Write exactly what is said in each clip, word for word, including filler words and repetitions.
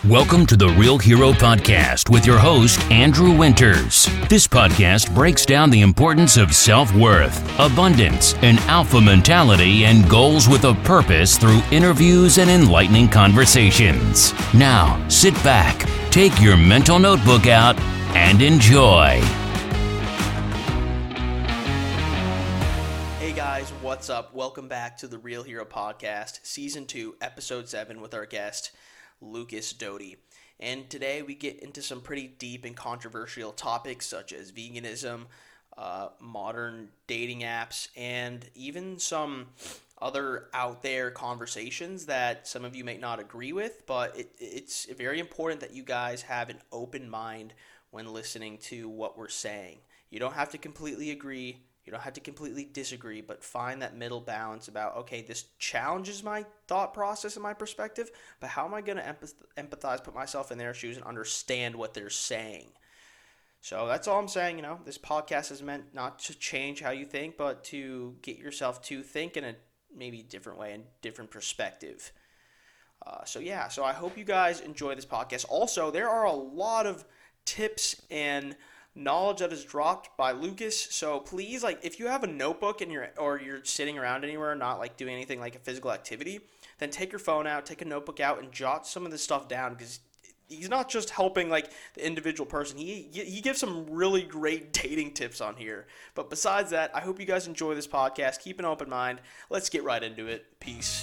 Welcome to the Real Hero Podcast with your host, Andrew Winters. This podcast breaks down the importance of self-worth, abundance, an alpha mentality, and goals with a purpose through interviews and enlightening conversations. Now, sit back, take your mental notebook out, and enjoy. Hey guys, what's up? Welcome back to the Real Hero Podcast, Season two, Episode seven with our guest, Lucas Doty. And today we get into some pretty deep and controversial topics such as veganism, uh, modern dating apps, and even some other out there conversations that some of you may not agree with, but it, it's very important that you guys have an open mind when listening to what we're saying. You don't have to completely agree. You don't have to completely disagree, but find that middle balance about, okay, this challenges my thought process and my perspective, but how am I going to empath- empathize, put myself in their shoes, and understand what they're saying? So that's all I'm saying. You know, this podcast is meant not to change how you think, but to get yourself to think in a maybe different way and different perspective. Uh, so yeah, so I hope you guys enjoy this podcast. Also, there are a lot of tips and knowledge that is dropped by Lucas, so please, like, if you have a notebook and you're or you're sitting around anywhere, not like doing anything like a physical activity, then take your phone out, take a notebook out, and jot some of this stuff down, because he's not just helping like the individual person. He he gives some really great dating tips on here. But besides that, I hope you guys enjoy this podcast. Keep an open mind. Let's get right into it. Peace.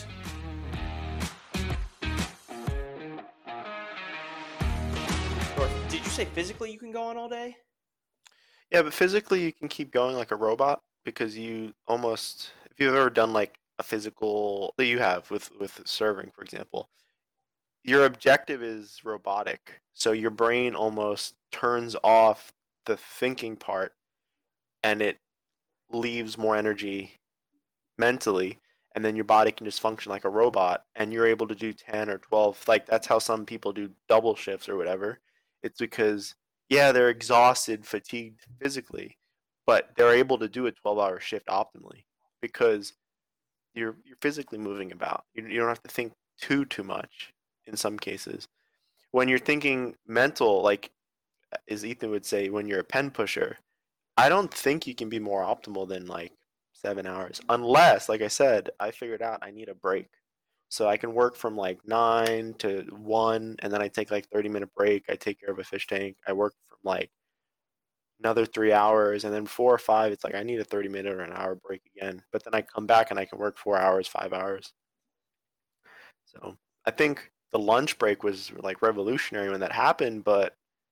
Or did you say physically you can go on all day? Yeah, but physically you can keep going like a robot, because you almost, if you've ever done like a physical that you have with with serving, for example, your objective is robotic. So your brain almost turns off the thinking part and it leaves more energy mentally, and then your body can just function like a robot, and you're able to do ten or twelve. Like, that's how some people do double shifts or whatever. It's because, yeah, they're exhausted, fatigued physically, but they're able to do a twelve-hour shift optimally because you're you're physically moving about. You, you don't have to think too too much in some cases. When you're thinking mental, like as Ethan would say, when you're a pen pusher, I don't think you can be more optimal than like seven hours, unless, like I said, I figured out I need a break. So I can work from like nine to one, and then I take like thirty minute break. I take care of a fish tank. I work from like another three hours, and then four or five, it's like I need a thirty minute or an hour break again. But then I come back and I can work four hours, five hours. So I think the lunch break was like revolutionary when that happened, but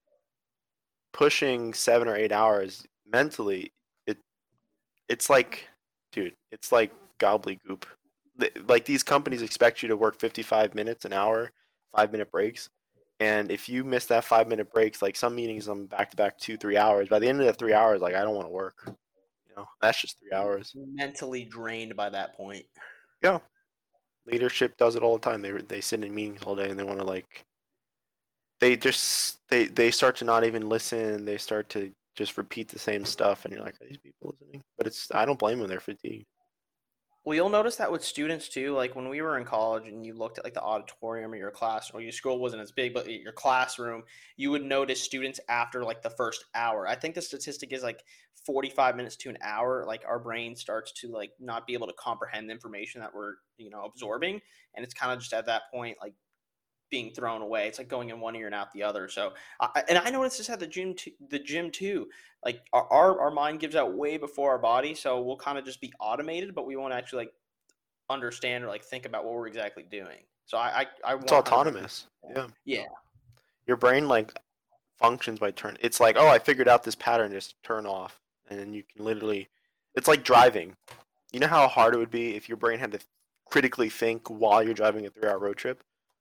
pushing seven or eight hours mentally, it it's like, dude, it's like gobbledygook. Like, these companies expect you to work fifty-five minutes an hour, five minute breaks, and if you miss that five minute breaks, like some meetings I'm back to back two three hours, by the end of the three hours, like, I don't want to work. You know, that's just three hours. Mentally drained by that point. Yeah, leadership does it all the time. They they sit in meetings all day and they want to, like, they just they they start to not even listen. They start to just repeat the same stuff, and you're like, are these people listening? But it's I don't blame them. They're fatigued. Well, you'll notice that with students too. Like when we were in college and you looked at like the auditorium or your class, or your school wasn't as big, but your classroom, you would notice students after like the first hour. I think the statistic is like forty-five minutes to an hour. Like our brain starts to like not be able to comprehend the information that we're, you know, absorbing. And it's kind of just at that point, like being thrown away. It's like going in one ear and out the other. So, I, and I noticed this at the gym, too, the gym too. Like our, our our mind gives out way before our body, so we'll kind of just be automated, but we won't actually like understand or like think about what we're exactly doing. So I I, I It's autonomous. Yeah. Yeah. Your brain like functions by turn. It's like, oh, I figured out this pattern. Just turn off, and then you can literally. It's like driving. You know how hard it would be if your brain had to critically think while you're driving a three-hour road trip,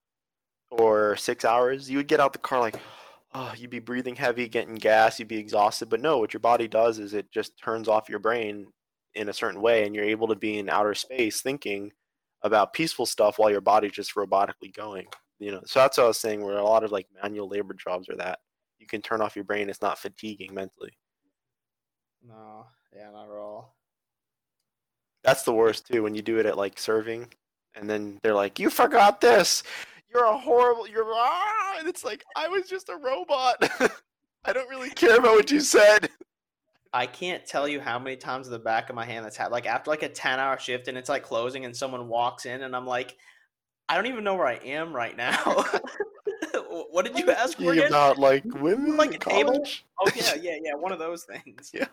or six hours. You would get out the car like, oh, you'd be breathing heavy, getting gas, you'd be exhausted. But no, what your body does is it just turns off your brain in a certain way, and you're able to be in outer space thinking about peaceful stuff while your body's just robotically going. You know, so that's what I was saying, where a lot of like manual labor jobs are that you can turn off your brain. It's not fatiguing mentally. No, yeah, not at all. That's the worst too, when you do it at like serving, and then they're like, you forgot this. you're a horrible, you're ah, and it's like I was just a robot. I don't really care about what you said. I can't tell you how many times in the back of my hand that's happened. Like after like a ten hour shift and it's like closing and someone walks in and I'm like, I don't even know where I am right now. What did you ask for again? About like women Like in a table? college? Oh yeah, yeah, yeah. One of those things. Yeah.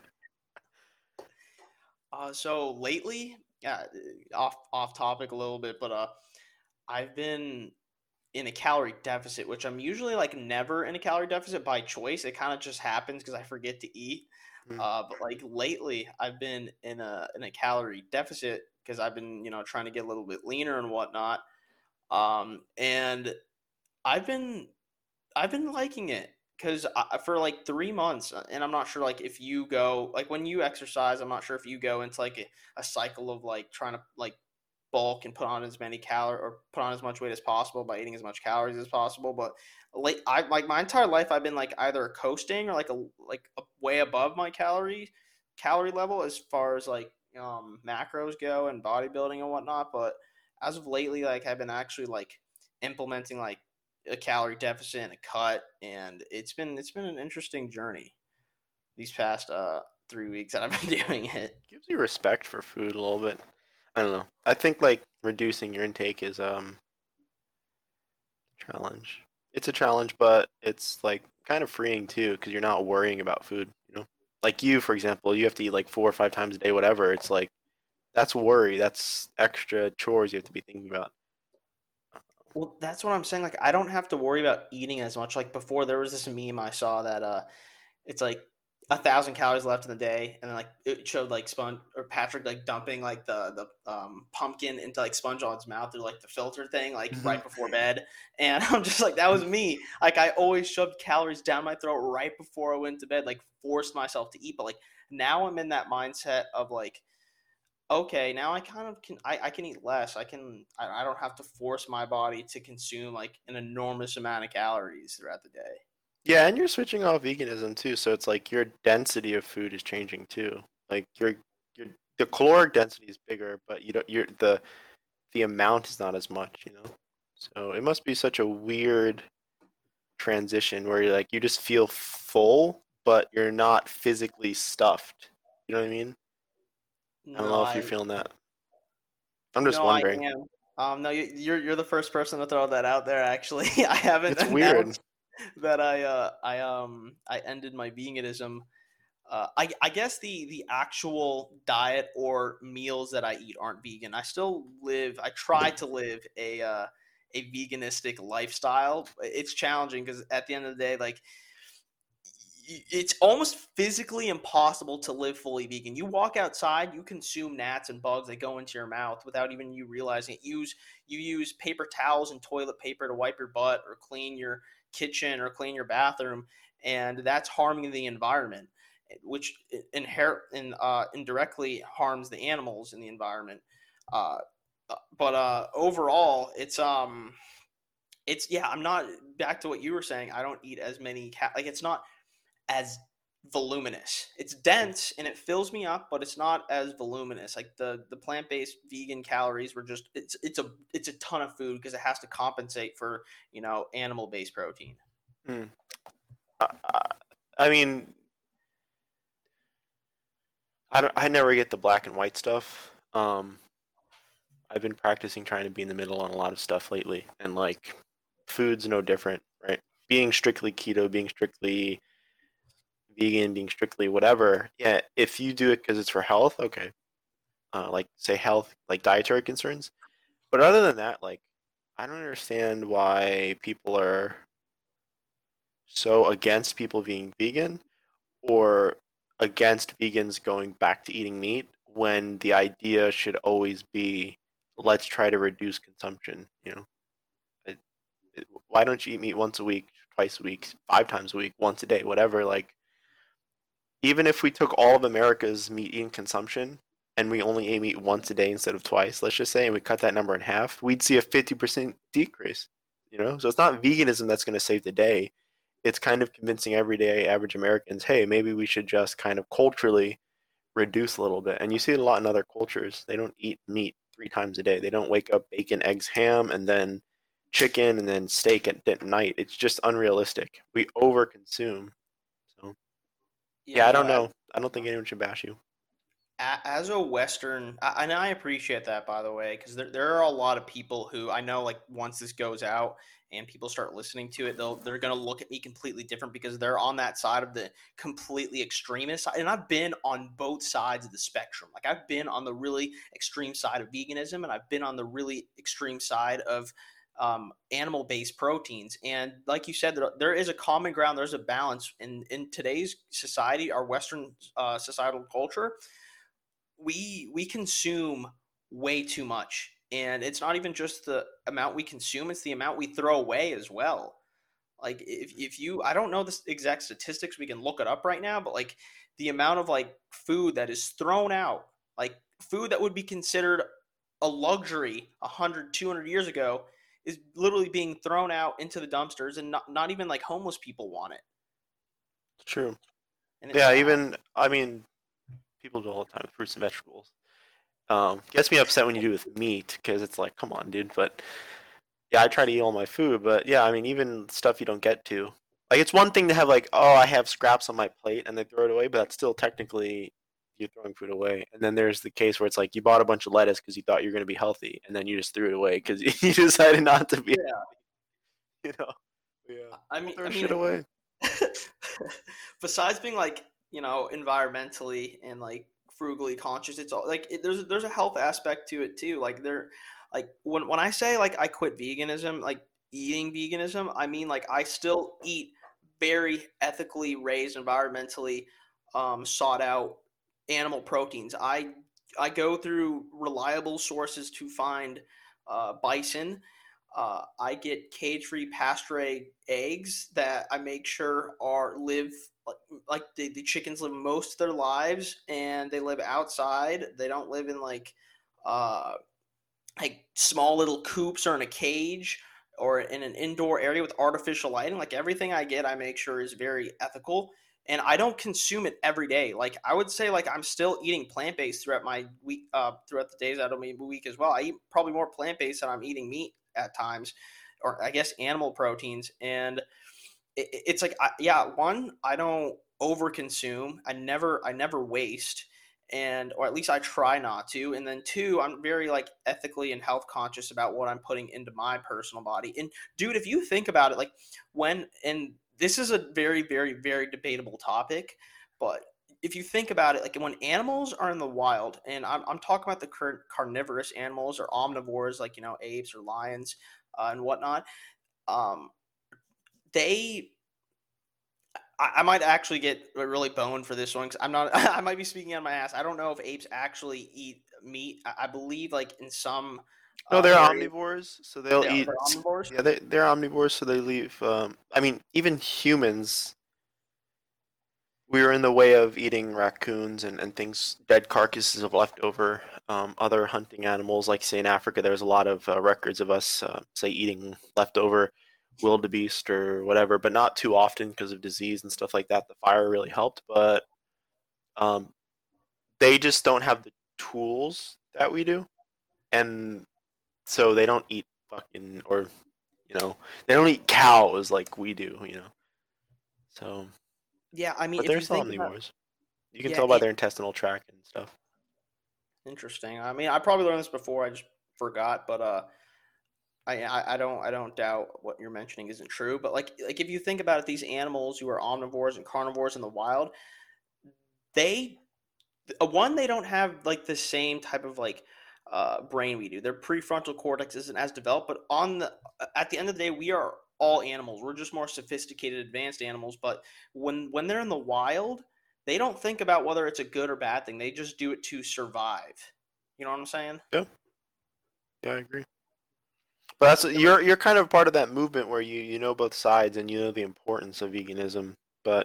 Uh, so lately, yeah, off off topic a little bit, but uh, I've been in a calorie deficit, which I'm usually like never in a calorie deficit by choice. It kind of just happens because I forget to eat. Mm. Uh, but like lately, I've been in a in a calorie deficit because I've been you know trying to get a little bit leaner and whatnot. Um, and I've been I've been liking it because for like three months, uh, and I'm not sure like if you go like when you exercise, I'm not sure if you go into like a, a cycle of like trying to like bulk and put on as many calories or put on as much weight as possible by eating as much calories as possible. But like I like my entire life, I've been like either coasting or like a like a way above my calorie calorie level as far as like um macros go and bodybuilding and whatnot. But as of lately, like I've been actually like implementing like a calorie deficit and a cut, and it's been it's been an interesting journey these past uh three weeks that I've been doing it. Gives you respect for food a little bit. I don't know. I think like reducing your intake is um a challenge. It's a challenge, but it's like kind of freeing too because you're not worrying about food, you know? Like you, for example, you have to eat like four or five times a day, whatever. It's like that's worry. That's extra chores you have to be thinking about. Well, that's what I'm saying. Like, I don't have to worry about eating as much. Like before, there was this meme I saw that uh, it's like a thousand calories left in the day, and then like it showed like Sponge or Patrick like dumping like the the um, pumpkin into like Sponge on his mouth through like the filter thing, like Mhm. right before bed. And I'm just like, that was me. Like I always shoved calories down my throat right before I went to bed, like forced myself to eat. But like now I'm in that mindset of like, okay, now I kind of can I, I can eat less. I can I, I don't have to force my body to consume like an enormous amount of calories throughout the day. Yeah, and you're switching off veganism too, so it's like your density of food is changing too. Like your your the caloric density is bigger, but you don't you're the the amount is not as much, you know. So it must be such a weird transition where you're like you just feel full, but you're not physically stuffed. You know what I mean? I don't No, know if you're I feeling that. I'm just no, I wondering. am. Um, no, you, you're you're the first person to throw that out there. Actually, I haven't It's weird. announced that I uh I um I ended my veganism. Uh, I I guess the the actual diet or meals that I eat aren't vegan. I still live. I try to live a uh, a veganistic lifestyle. It's challenging because at the end of the day, like it's almost physically impossible to live fully vegan. You walk outside, you consume gnats and bugs that go into your mouth without even you realizing it. Use you use paper towels and toilet paper to wipe your butt or clean your kitchen or clean your bathroom, and that's harming the environment, which inher- in, uh, indirectly harms the animals in the environment. Uh, but uh, overall, it's um, it's yeah. I'm not back to what you were saying. I don't eat as many cat like it's not as voluminous. It's dense and it fills me up, but it's not as voluminous. Like the the plant-based vegan calories were just it's it's a it's a ton of food because it has to compensate for, you know, animal-based protein. Hmm. I, I mean, I don't, I never get the black and white stuff. Um, I've been practicing trying to be in the middle on a lot of stuff lately, and like food's no different, right? Being strictly keto, being strictly vegan, being strictly whatever. Yeah, if you do it because it's for health, okay. Uh, like say health, like dietary concerns. But other than that, like I don't understand why people are so against people being vegan or against vegans going back to eating meat when the idea should always be let's try to reduce consumption, you know. It, it, why don't you eat meat once a week, twice a week, five times a week, once a day, whatever, like even if we took all of America's meat eating consumption and we only ate meat once a day instead of twice, let's just say, and we cut that number in half, we'd see a fifty percent decrease, you know? So it's not veganism that's going to save the day. It's kind of convincing everyday average Americans, hey, maybe we should just kind of culturally reduce a little bit. And you see it a lot in other cultures. They don't eat meat three times a day. They don't wake up, bacon, eggs, ham, and then chicken and then steak at, at night. It's just unrealistic. We overconsume. So You yeah, I know, don't know. I don't think anyone should bash you. as a Western, and I appreciate that, by the way, because there, there are a lot of people who I know, like, once this goes out and people start listening to it, they'll they're gonna look at me completely different because they're on that side of the completely extremist side. And I've been on both sides of the spectrum. Like, I've been on the really extreme side of veganism, and I've been on the really extreme side of um, animal-based proteins. And like you said, there, there is a common ground. There's a balance in in today's society, our Western uh, societal culture. We we consume way too much, and it's not even just the amount we consume, it's the amount we throw away as well. Like, if, if you I don't know the exact statistics, we can look it up right now, but like the amount of like food that is thrown out, like food that would be considered a luxury one hundred two hundred years ago, is literally being thrown out into the dumpsters, and not, not even like homeless people want it. True. And it's Yeah, sad. even I mean, people do all the time with fruits and vegetables. Um, gets me upset when you do with meat because it's like, come on, dude. But yeah, I try to eat all my food. But yeah, I mean, even stuff you don't get to. Like, it's one thing to have like, oh, I have scraps on my plate and they throw it away, but that's still technically you're throwing food away. And then there's the case where it's like you bought a bunch of lettuce because you thought you were going to be healthy, and then you just threw it away because you decided not to be. Yeah. You know. Yeah. I mean, Throw I mean, shit away. besides being like, you know, environmentally and like frugally conscious, it's all like it, there's there's a health aspect to it too. Like, there, like when when I say like I quit veganism, like eating veganism, I mean like I still eat very ethically raised, environmentally um, sought out animal proteins. I I go through reliable sources to find uh, bison. Uh, I get cage-free pasture eggs that I make sure are live like, like the, the chickens live most of their lives, and they live outside. They don't live in like uh, like small little coops or in a cage or in an indoor area with artificial lighting. Like, everything I get, I make sure is very ethical. And I don't consume it every day. Like, I would say, like, I'm still eating plant-based throughout my week, uh, throughout the days out of my week as well. I eat probably more plant-based than I'm eating meat at times, or I guess animal proteins. And it, it's like, I, yeah, one, I don't overconsume. I never, I never waste, and or at least I try not to. And then two, I'm very like ethically and health conscious about what I'm putting into my personal body. And dude, if you think about it, like when and this is a very, very, very debatable topic, but if you think about it, like when animals are in the wild, and I'm, I'm talking about the current carnivorous animals or omnivores, like, you know, apes or lions uh, and whatnot, um, they, I, I might actually get really boned for this one because I'm not, I might be speaking on my ass. I don't know if apes actually eat meat. I, I believe like in some No, uh, they're areas, omnivores, so they'll they're, eat. they're omnivores. Yeah, they they're omnivores, so they leave. Um, I mean, even humans, we were in the way of eating raccoons and, and things, dead carcasses of leftover um, other hunting animals. Like, say in Africa, there's a lot of uh, records of us, uh, say, eating leftover wildebeest or whatever, but not too often because of disease and stuff like that. The fire really helped, but um, they just don't have the tools that we do, and so they don't eat fucking or you know they don't eat cows like we do, you know. So, Yeah, I mean, but if they're you still think about, omnivores. You can yeah, tell by it, their intestinal tract and stuff. interesting. I mean, I probably learned this before. I just forgot, but uh, I, I I don't I don't doubt what you're mentioning isn't true. But like like if you think about it, these animals who are omnivores and carnivores in the wild, they uh, one, they don't have like the same type of like uh, brain we do. Their prefrontal cortex isn't as developed, but on the at the end of the day, we are all animals. We're just more sophisticated, advanced animals. But when when they're in the wild, they don't think about whether it's a good or bad thing. They just do it to survive. You know what I'm saying? Yeah, yeah, I agree. But that's you're you're kind of part of that movement where you you know both sides and you know the importance of veganism, but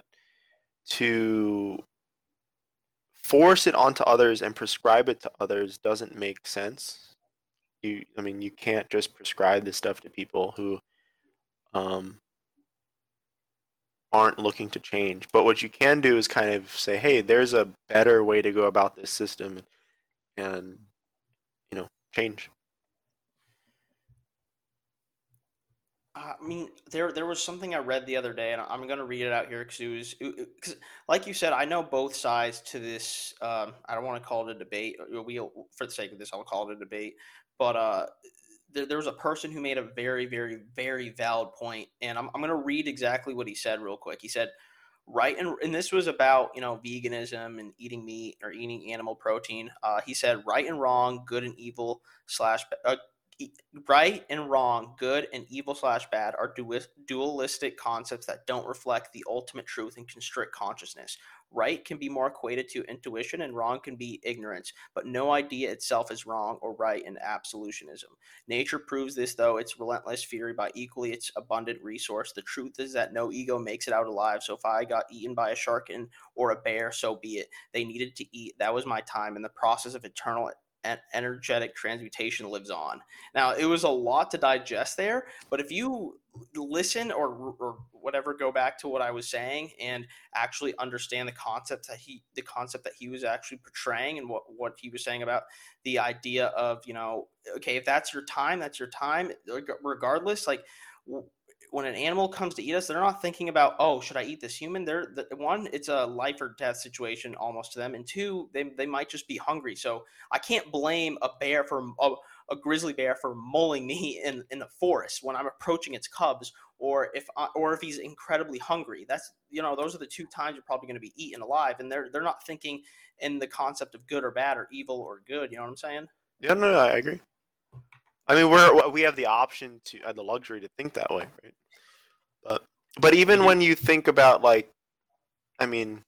to force it onto others and prescribe it to others doesn't make sense. You, I mean, you can't just prescribe this stuff to people who um, aren't looking to change. But what you can do is kind of say, hey, there's a better way to go about this system, and you know, change. I mean, there there was something I read the other day, and I'm going to read it out here because it was, because, like you said, I know both sides to this. Um, I don't want to call it a debate. We, for the sake of this, I'll call it a debate. But uh, there, there was a person who made a very, very, very valid point, and I'm I'm going to read exactly what he said real quick. He said, right, and and this was about, you know, veganism and eating meat or eating animal protein. Uh, he said, right and wrong, good and evil slash uh, right and wrong, good and evil slash bad are dualistic concepts that don't reflect the ultimate truth and constrict consciousness. Right can be more equated to intuition, and wrong can be ignorance, but no idea itself is wrong or right in absolutionism. Nature proves this, though its relentless fury by equally its abundant resource. The truth is that no ego makes it out alive, so if I got eaten by a shark and, or a bear, so be it. They needed to eat. That was my time, and the process of eternal energetic transmutation lives on. Now, it was a lot to digest there, but if you listen or or whatever, go back to what I was saying and actually understand the concept that he the concept that he was actually portraying, and what what he was saying about the idea of, you know, okay, if that's your time, that's your time, regardless. Like, when an animal comes to eat us, they're not thinking about, oh, should I eat this human? They're the, one, it's a life or death situation almost to them, and two, they they might just be hungry. So I can't blame a bear for a, a grizzly bear for mauling me in, in the forest when I'm approaching its cubs, or if I, or if he's incredibly hungry. That's, you know, those are the two times you're probably going to be eaten alive, and they're they're not thinking in the concept of good or bad or evil or good. You know what I'm saying? Yeah, no, no, I agree. I mean, we're we have the option to, uh, the luxury to think that way, right? But but even when you think about, like, I mean,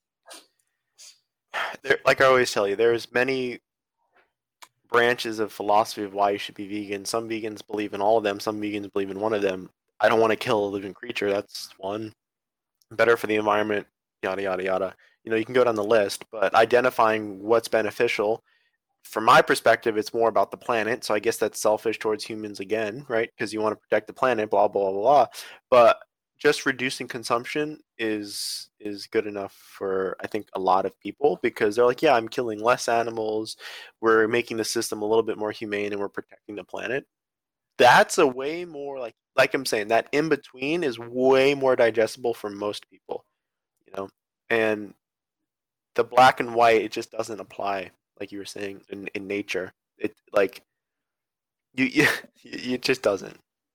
there, like I always tell you, there's many branches of philosophy of why you should be vegan. Some vegans believe in all of them. Some vegans believe in one of them. I don't want to kill a living creature. That's one. Better for the environment, yada yada yada. You know, you can go down the list, but identifying what's beneficial. From my perspective, it's more about the planet, so I guess that's selfish towards humans again, right? Because you want to protect the planet, blah blah blah blah. But just reducing consumption is is good enough for, I think, a lot of people, because they're like, yeah, I'm killing less animals, we're making the system a little bit more humane, and we're protecting the planet. That's a way more, like like I'm saying, that in between is way more digestible for most people, you know. And the black and white, it just doesn't apply, like you were saying, in, in nature. It, like, you, you it just doesn't.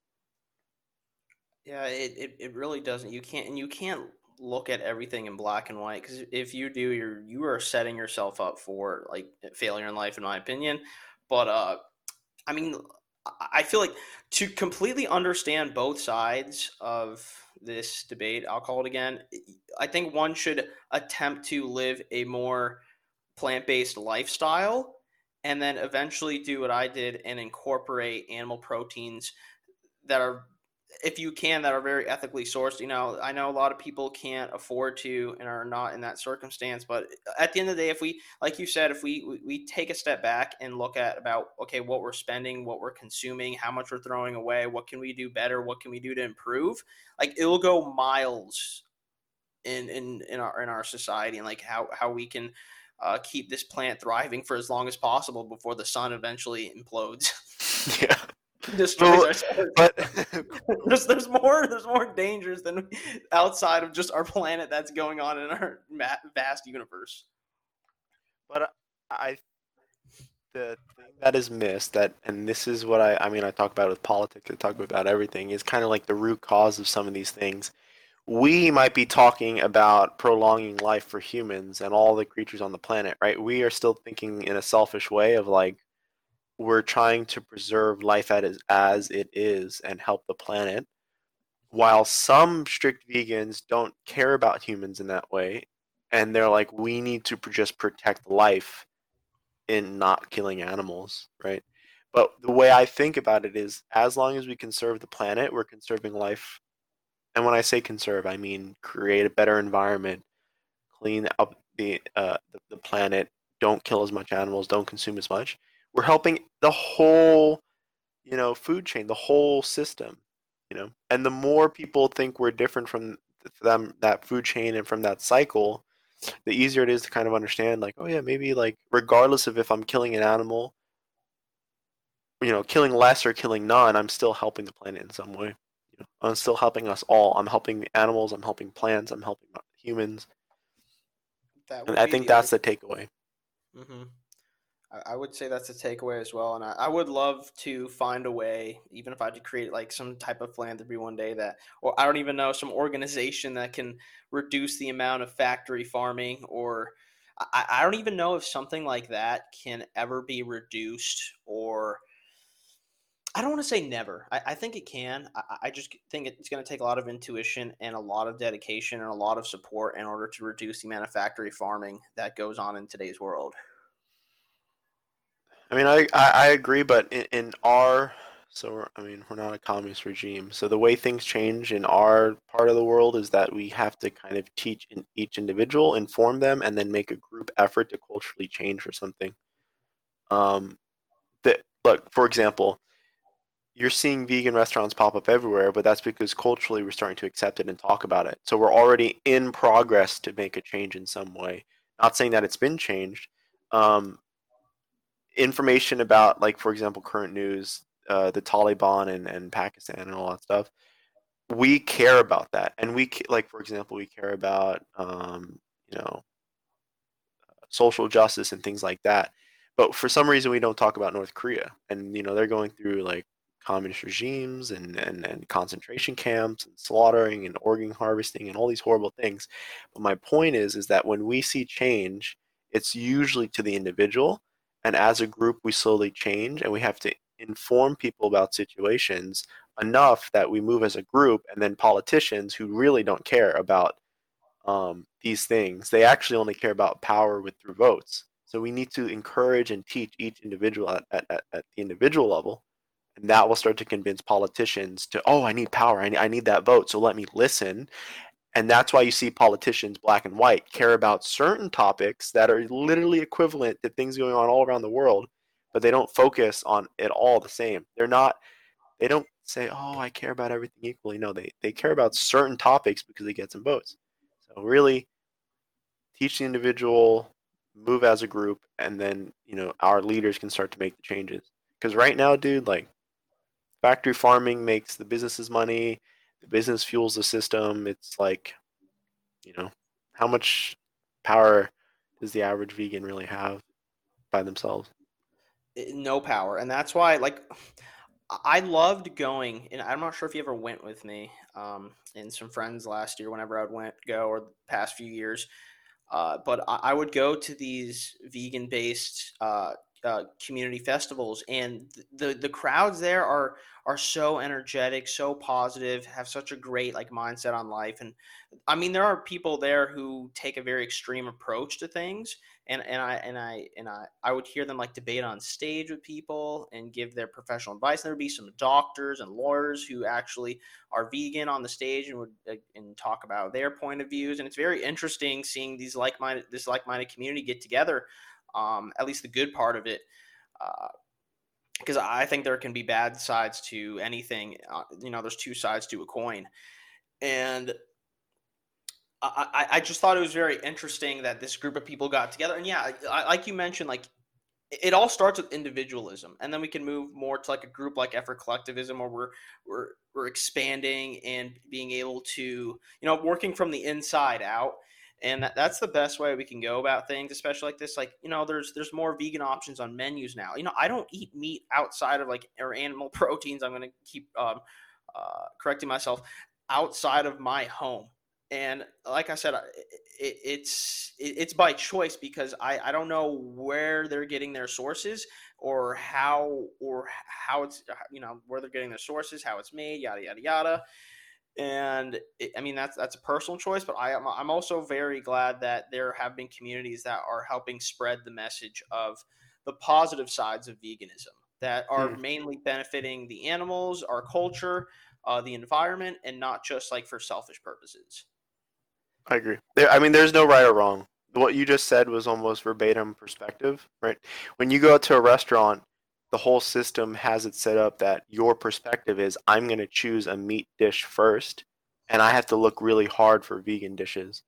Yeah, it, it, it really doesn't. You can't, and you can't look at everything in black and white, because if you do, you're you are setting yourself up for, like, failure in life, in my opinion. But uh, I mean, I feel like to completely understand both sides of this debate, I'll call it again, I think one should attempt to live a more plant-based lifestyle, and then eventually do what I did and incorporate animal proteins that are, if you can, that are very ethically sourced. You know, I know a lot of people can't afford to and are not in that circumstance, but at the end of the day, if we, like you said, if we, we, we take a step back and look at about, okay, what we're spending, what we're consuming, how much we're throwing away, what can we do better, what can we do to improve, like, it will go miles in, in, in our, in our society, and like how, how we can uh, keep this plant thriving for as long as possible before the sun eventually implodes. Yeah. Destroys Well, ourselves. but there's there's more there's more dangers than outside of just our planet that's going on in our vast universe. But I, the thing that is missed, that, and this is what I, I mean, I talk about with politics, I talk about everything, is kind of like the root cause of some of these things. We might be talking about prolonging life for humans and all the creatures on the planet, right? We are still thinking in a selfish way of, like, we're trying to preserve life as, as it is and help the planet, while some strict vegans don't care about humans in that way, and they're like, we need to just protect life in not killing animals, right? But the way I think about it is, as long as we conserve the planet, we're conserving life. And when I say conserve, I mean create a better environment, clean up the uh, the, the planet, don't kill as much animals, don't consume as much. We're helping the whole, you know, food chain, the whole system, you know. And the more people think we're different from them, that food chain, and from that cycle, the easier it is to kind of understand, like, oh yeah, maybe, like, regardless of if I'm killing an animal, you know, killing less or killing none, I'm still helping the planet in some way. You know, I'm still helping us all. I'm helping animals. I'm helping plants. I'm helping humans. That And would I be think the that's ideal. the takeaway. Mm-hmm. I would say that's a takeaway as well, and I, I would love to find a way, even if I had to create like some type of philanthropy one day that, or I don't even know, some organization that can reduce the amount of factory farming, or I, I don't even know if something like that can ever be reduced, or I don't want to say never. I, I think it can. I, I just think it's going to take a lot of intuition and a lot of dedication and a lot of support in order to reduce the amount of factory farming that goes on in today's world. I mean, I, I, I agree, but in, in our, so we're, I mean, we're not a communist regime. So the way things change in our part of the world is that we have to kind of teach in each individual, inform them, and then make a group effort to culturally change or something. Um, that look, for example, you're seeing vegan restaurants pop up everywhere, but that's because culturally we're starting to accept it and talk about it. So we're already in progress to make a change in some way. Not saying that it's been changed. Um, information about, like, for example, current news, uh, the Taliban and, and Pakistan and all that stuff. We care about that, and we like, for example, we care about um, you know social justice and things like that. But for some reason, we don't talk about North Korea, and you know they're going through like communist regimes and, and, and concentration camps and slaughtering and organ harvesting and all these horrible things. But my point is, is that when we see change, it's usually to the individual, and as a group, we slowly change, and we have to inform people about situations enough that we move as a group, and then politicians who really don't care about um, these things. They actually only care about power with through votes. So we need to encourage and teach each individual at, at, at the individual level, and that will start to convince politicians to, oh, I need power, I need, I need that vote, so let me listen. And that's why you see politicians, black and white, care about certain topics that are literally equivalent to things going on all around the world, but they don't focus on it all the same. They're not, they don't say, oh, I care about everything equally. No, they, they care about certain topics because it gets them votes. So really teach the individual, move as a group, and then, you know, our leaders can start to make the changes. Because right now, dude, like, factory farming makes the businesses money, the business fuels the system. It's like, you know, how much power does the average vegan really have by themselves? No power, and that's why, like, I loved going, and I'm not sure if you ever went with me, um, and some friends last year whenever I would went go, or the past few years. Uh, but I, I would go to these vegan-based uh, uh, community festivals, and the the crowds there are are so energetic, so positive, have such a great like mindset on life. And I mean, there are people there who take a very extreme approach to things, and and I and I and I I would hear them like debate on stage with people and give their professional advice. And there would be some doctors and lawyers who actually are vegan on the stage and would uh, and talk about their point of views. And it's very interesting seeing these like-minded this like-minded community get together. Um, at least the good part of it, because uh, I think there can be bad sides to anything. Uh, you know, there's two sides to a coin, and I, I just thought it was very interesting that this group of people got together. And yeah, I, like you mentioned, like it all starts with individualism, and then we can move more to like a group like effort collectivism, where we're we're we're expanding and being able to, you know, working from the inside out. And that, that's the best way we can go about things, especially like this. Like, you know, there's there's more vegan options on menus now. You know, I don't eat meat outside of like or animal proteins. I'm going to keep um, uh, correcting myself, outside of my home. And like I said, it, it's it, it's by choice, because I, I don't know where they're getting their sources, or how or how it's, you know, where they're getting their sources, how it's made, yada yada yada. And it, I mean, that's that's a personal choice, but I am I'm also very glad that there have been communities that are helping spread the message of the positive sides of veganism that are Hmm. mainly benefiting the animals, our culture, uh, the environment, and not just like for selfish purposes. I agree. There, I mean, there's no right or wrong. What you just said was almost verbatim perspective, right? When you go to a restaurant, the whole system has it set up that your perspective is, I'm going to choose a meat dish first, and I have to look really hard for vegan dishes.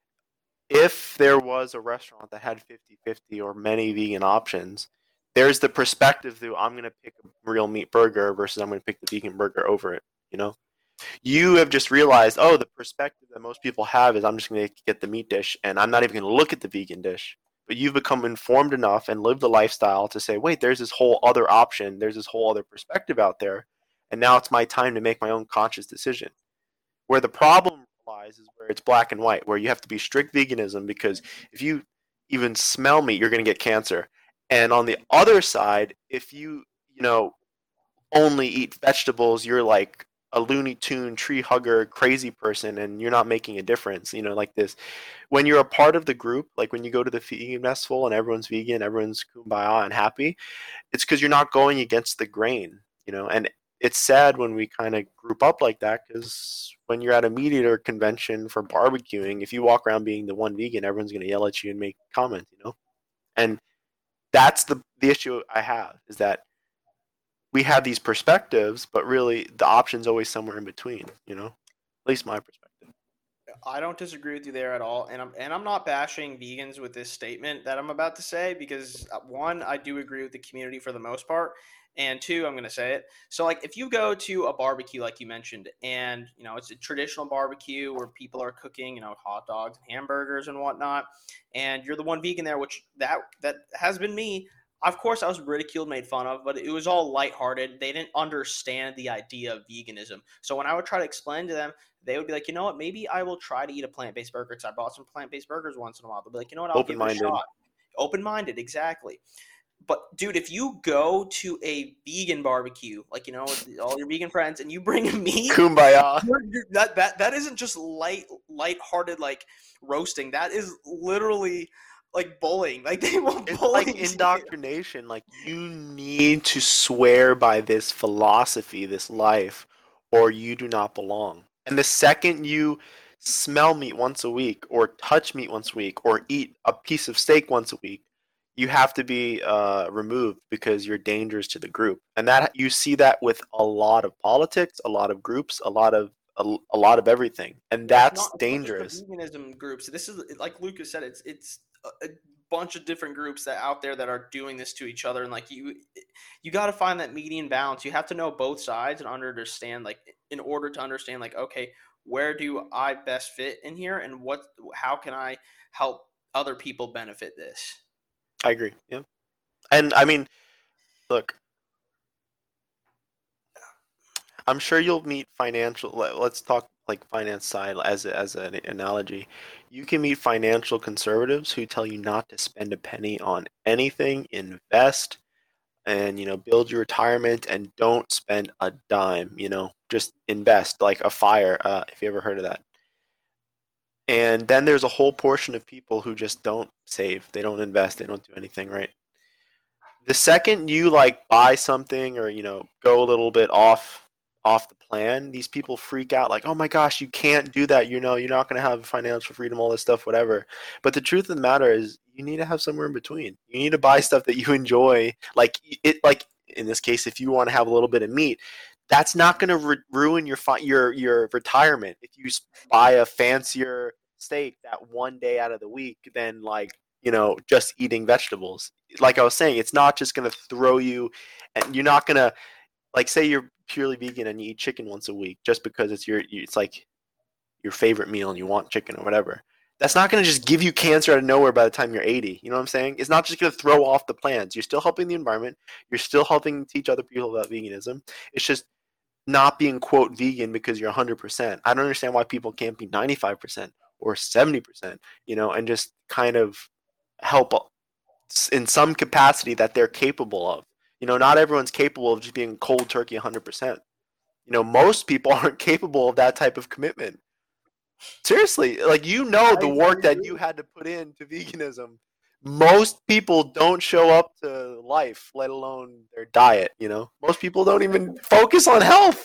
If there was a restaurant that had fifty-fifty or many vegan options, there's the perspective that I'm going to pick a real meat burger versus I'm going to pick the vegan burger over it, you know? You have just realized, oh, the perspective that most people have is I'm just going to get the meat dish and I'm not even going to look at the vegan dish. But you've become informed enough and lived a lifestyle to say, wait, there's this whole other option. There's this whole other perspective out there. And now it's my time to make my own conscious decision. Where the problem lies is where it's black and white, where you have to be strict veganism because if you even smell meat, you're going to get cancer. And on the other side, if you, you know, only eat vegetables, you're like a Looney Tune tree hugger crazy person and you're not making a difference, you know, like this. When you're a part of the group, like when you go to the vegan festival and everyone's vegan, everyone's kumbaya and happy, it's because you're not going against the grain, you know. And it's sad when we kind of group up like that because when you're at a meat eater convention for barbecuing, if you walk around being the one vegan, everyone's going to yell at you and make comments, you know. And that's the the issue I have is that we have these perspectives, but really the option's always somewhere in between, you know? At least my perspective. I don't disagree with you there at all, and I'm and I'm not bashing vegans with this statement that I'm about to say because uh, one, I do agree with the community for the most part, and two, I'm going to say it. So like if you go to a barbecue like you mentioned and, you know, it's a traditional barbecue where people are cooking, you know, hot dogs and hamburgers and whatnot, and you're the one vegan there, which that that has been me. Of course, I was ridiculed, made fun of, but it was all lighthearted. They didn't understand the idea of veganism. So when I would try to explain to them, they would be like, you know what, maybe I will try to eat a plant-based burger because I bought some plant-based burgers once in a while. They'll be like, you know what, I'll give it a shot. Open-minded, exactly. But, dude, if you go to a vegan barbecue, like, you know, with all your vegan friends, and you bring meat. Kumbaya. That, that, that isn't just light, lighthearted, like, roasting. That is literally – like bullying, like they will it's bully like indoctrination. Like you need to swear by this philosophy, this life, or you do not belong. And the second you smell meat once a week, or touch meat once a week, or eat a piece of steak once a week, you have to be uh, removed because you're dangerous to the group. And that you see that with a lot of politics, a lot of groups, a lot of a, a lot of everything, and that's it's not, dangerous. It's not just the veganism groups. This is like Lucas said. It's it's. a bunch of different groups that out there that are doing this to each other, and like you you got to find that median balance. You have to know both sides and understand, like, in order to understand, like, okay, where do I best fit in here, and what how can I help other people benefit this? I agree. Yeah. And I mean, look, I'm sure you'll meet financial let's talk like finance side as a, as an analogy. You can meet financial conservatives who tell you not to spend a penny on anything, invest, and, you know, build your retirement and don't spend a dime, you know, just invest like a fire, uh, if you ever heard of that. And then there's a whole portion of people who just don't save, they don't invest, they don't do anything, right? The second you like buy something or, you know, go a little bit off off the plan, these people freak out like, oh my gosh, you can't do that, you know, you're not going to have financial freedom, all this stuff, whatever. But the truth of the matter is you need to have somewhere in between. You need to buy stuff that you enjoy, like it like in this case, if you want to have a little bit of meat, that's not going to re- ruin your fi- your your retirement if you buy a fancier steak that one day out of the week than, like, you know, just eating vegetables. Like I was saying, it's not just going to throw you, and you're not going to, like, say you're purely vegan and you eat chicken once a week just because it's your it's like your favorite meal and you want chicken or whatever. That's not going to just give you cancer out of nowhere by the time you're eighty. You know what I'm saying? It's not just going to throw off the plans. You're still helping the environment. You're still helping teach other people about veganism. It's just not being, quote, vegan because you're one hundred percent. I don't understand why people can't be ninety-five percent or seventy percent, you know, and just kind of help in some capacity that they're capable of. You know, not everyone's capable of just being cold turkey one hundred percent. You know, most people aren't capable of that type of commitment. Seriously, like, you know, the work that you had to put into veganism. Most people don't show up to life, let alone their diet, you know? Most people don't even focus on health.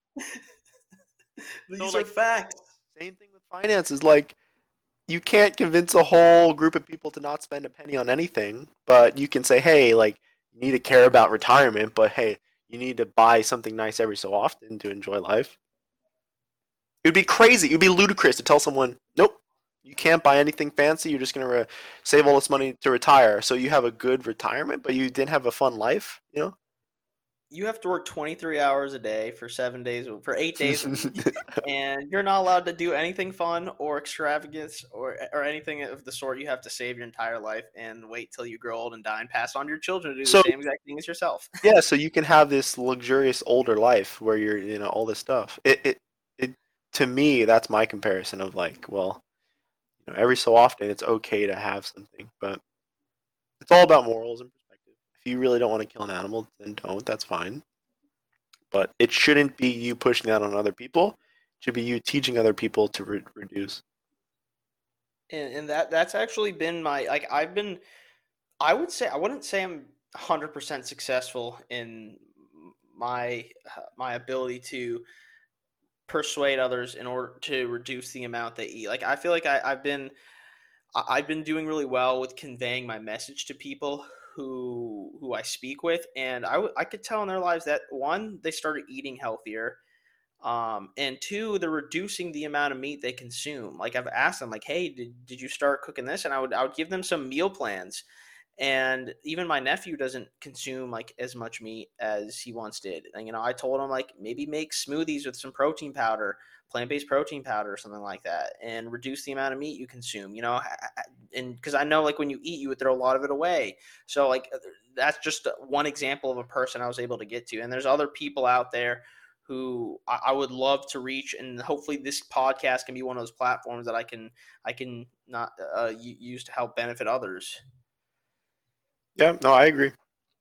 These so, are like, facts. Same thing with finances. Like, you can't convince a whole group of people to not spend a penny on anything, but you can say, hey, like, you need to care about retirement, but hey, you need to buy something nice every so often to enjoy life. It would be crazy. It would be ludicrous to tell someone, nope, you can't buy anything fancy. You're just going to re- save all this money to retire. So you have a good retirement, but you didn't have a fun life, you know? you have to work twenty-three hours a day for seven days, for eight days a week, and you're not allowed to do anything fun or extravagance or or anything of the sort. You have to save your entire life and wait till you grow old and die and pass on to your children to do So- the same exact thing as yourself. Yeah, so you can have this luxurious older life where you're, you know, all this stuff. It, it, it, to me, that's my comparison of like, well, you know, every so often it's okay to have something, but it's all about morals and perspective. If you really don't want to kill an animal, then don't. That's fine. But it shouldn't be you pushing that on other people. It should be you teaching other people to re- reduce. And, and that that's actually been my like I've been I would say I wouldn't say I'm one hundred percent successful in my my ability to persuade others in order to reduce the amount they eat. Like I feel like I, I've been I- I've been doing really well with conveying my message to people who who I speak with, and I, w- I could tell in their lives that one, they started eating healthier, um, and two, they're reducing the amount of meat they consume. Like I've asked them, like, hey, did, did you start cooking this? And I would I would give them some meal plans. And even my nephew doesn't consume like as much meat as he once did. And you know, I told him like maybe make smoothies with some protein powder, plant-based protein powder or something like that, and reduce the amount of meat you consume. You know, and because I know like when you eat, you would throw a lot of it away. So like that's just one example of a person I was able to get to. And there's other people out there who I, I would love to reach, and hopefully this podcast can be one of those platforms that I can I can not uh, use to help benefit others. Yeah, no, I agree.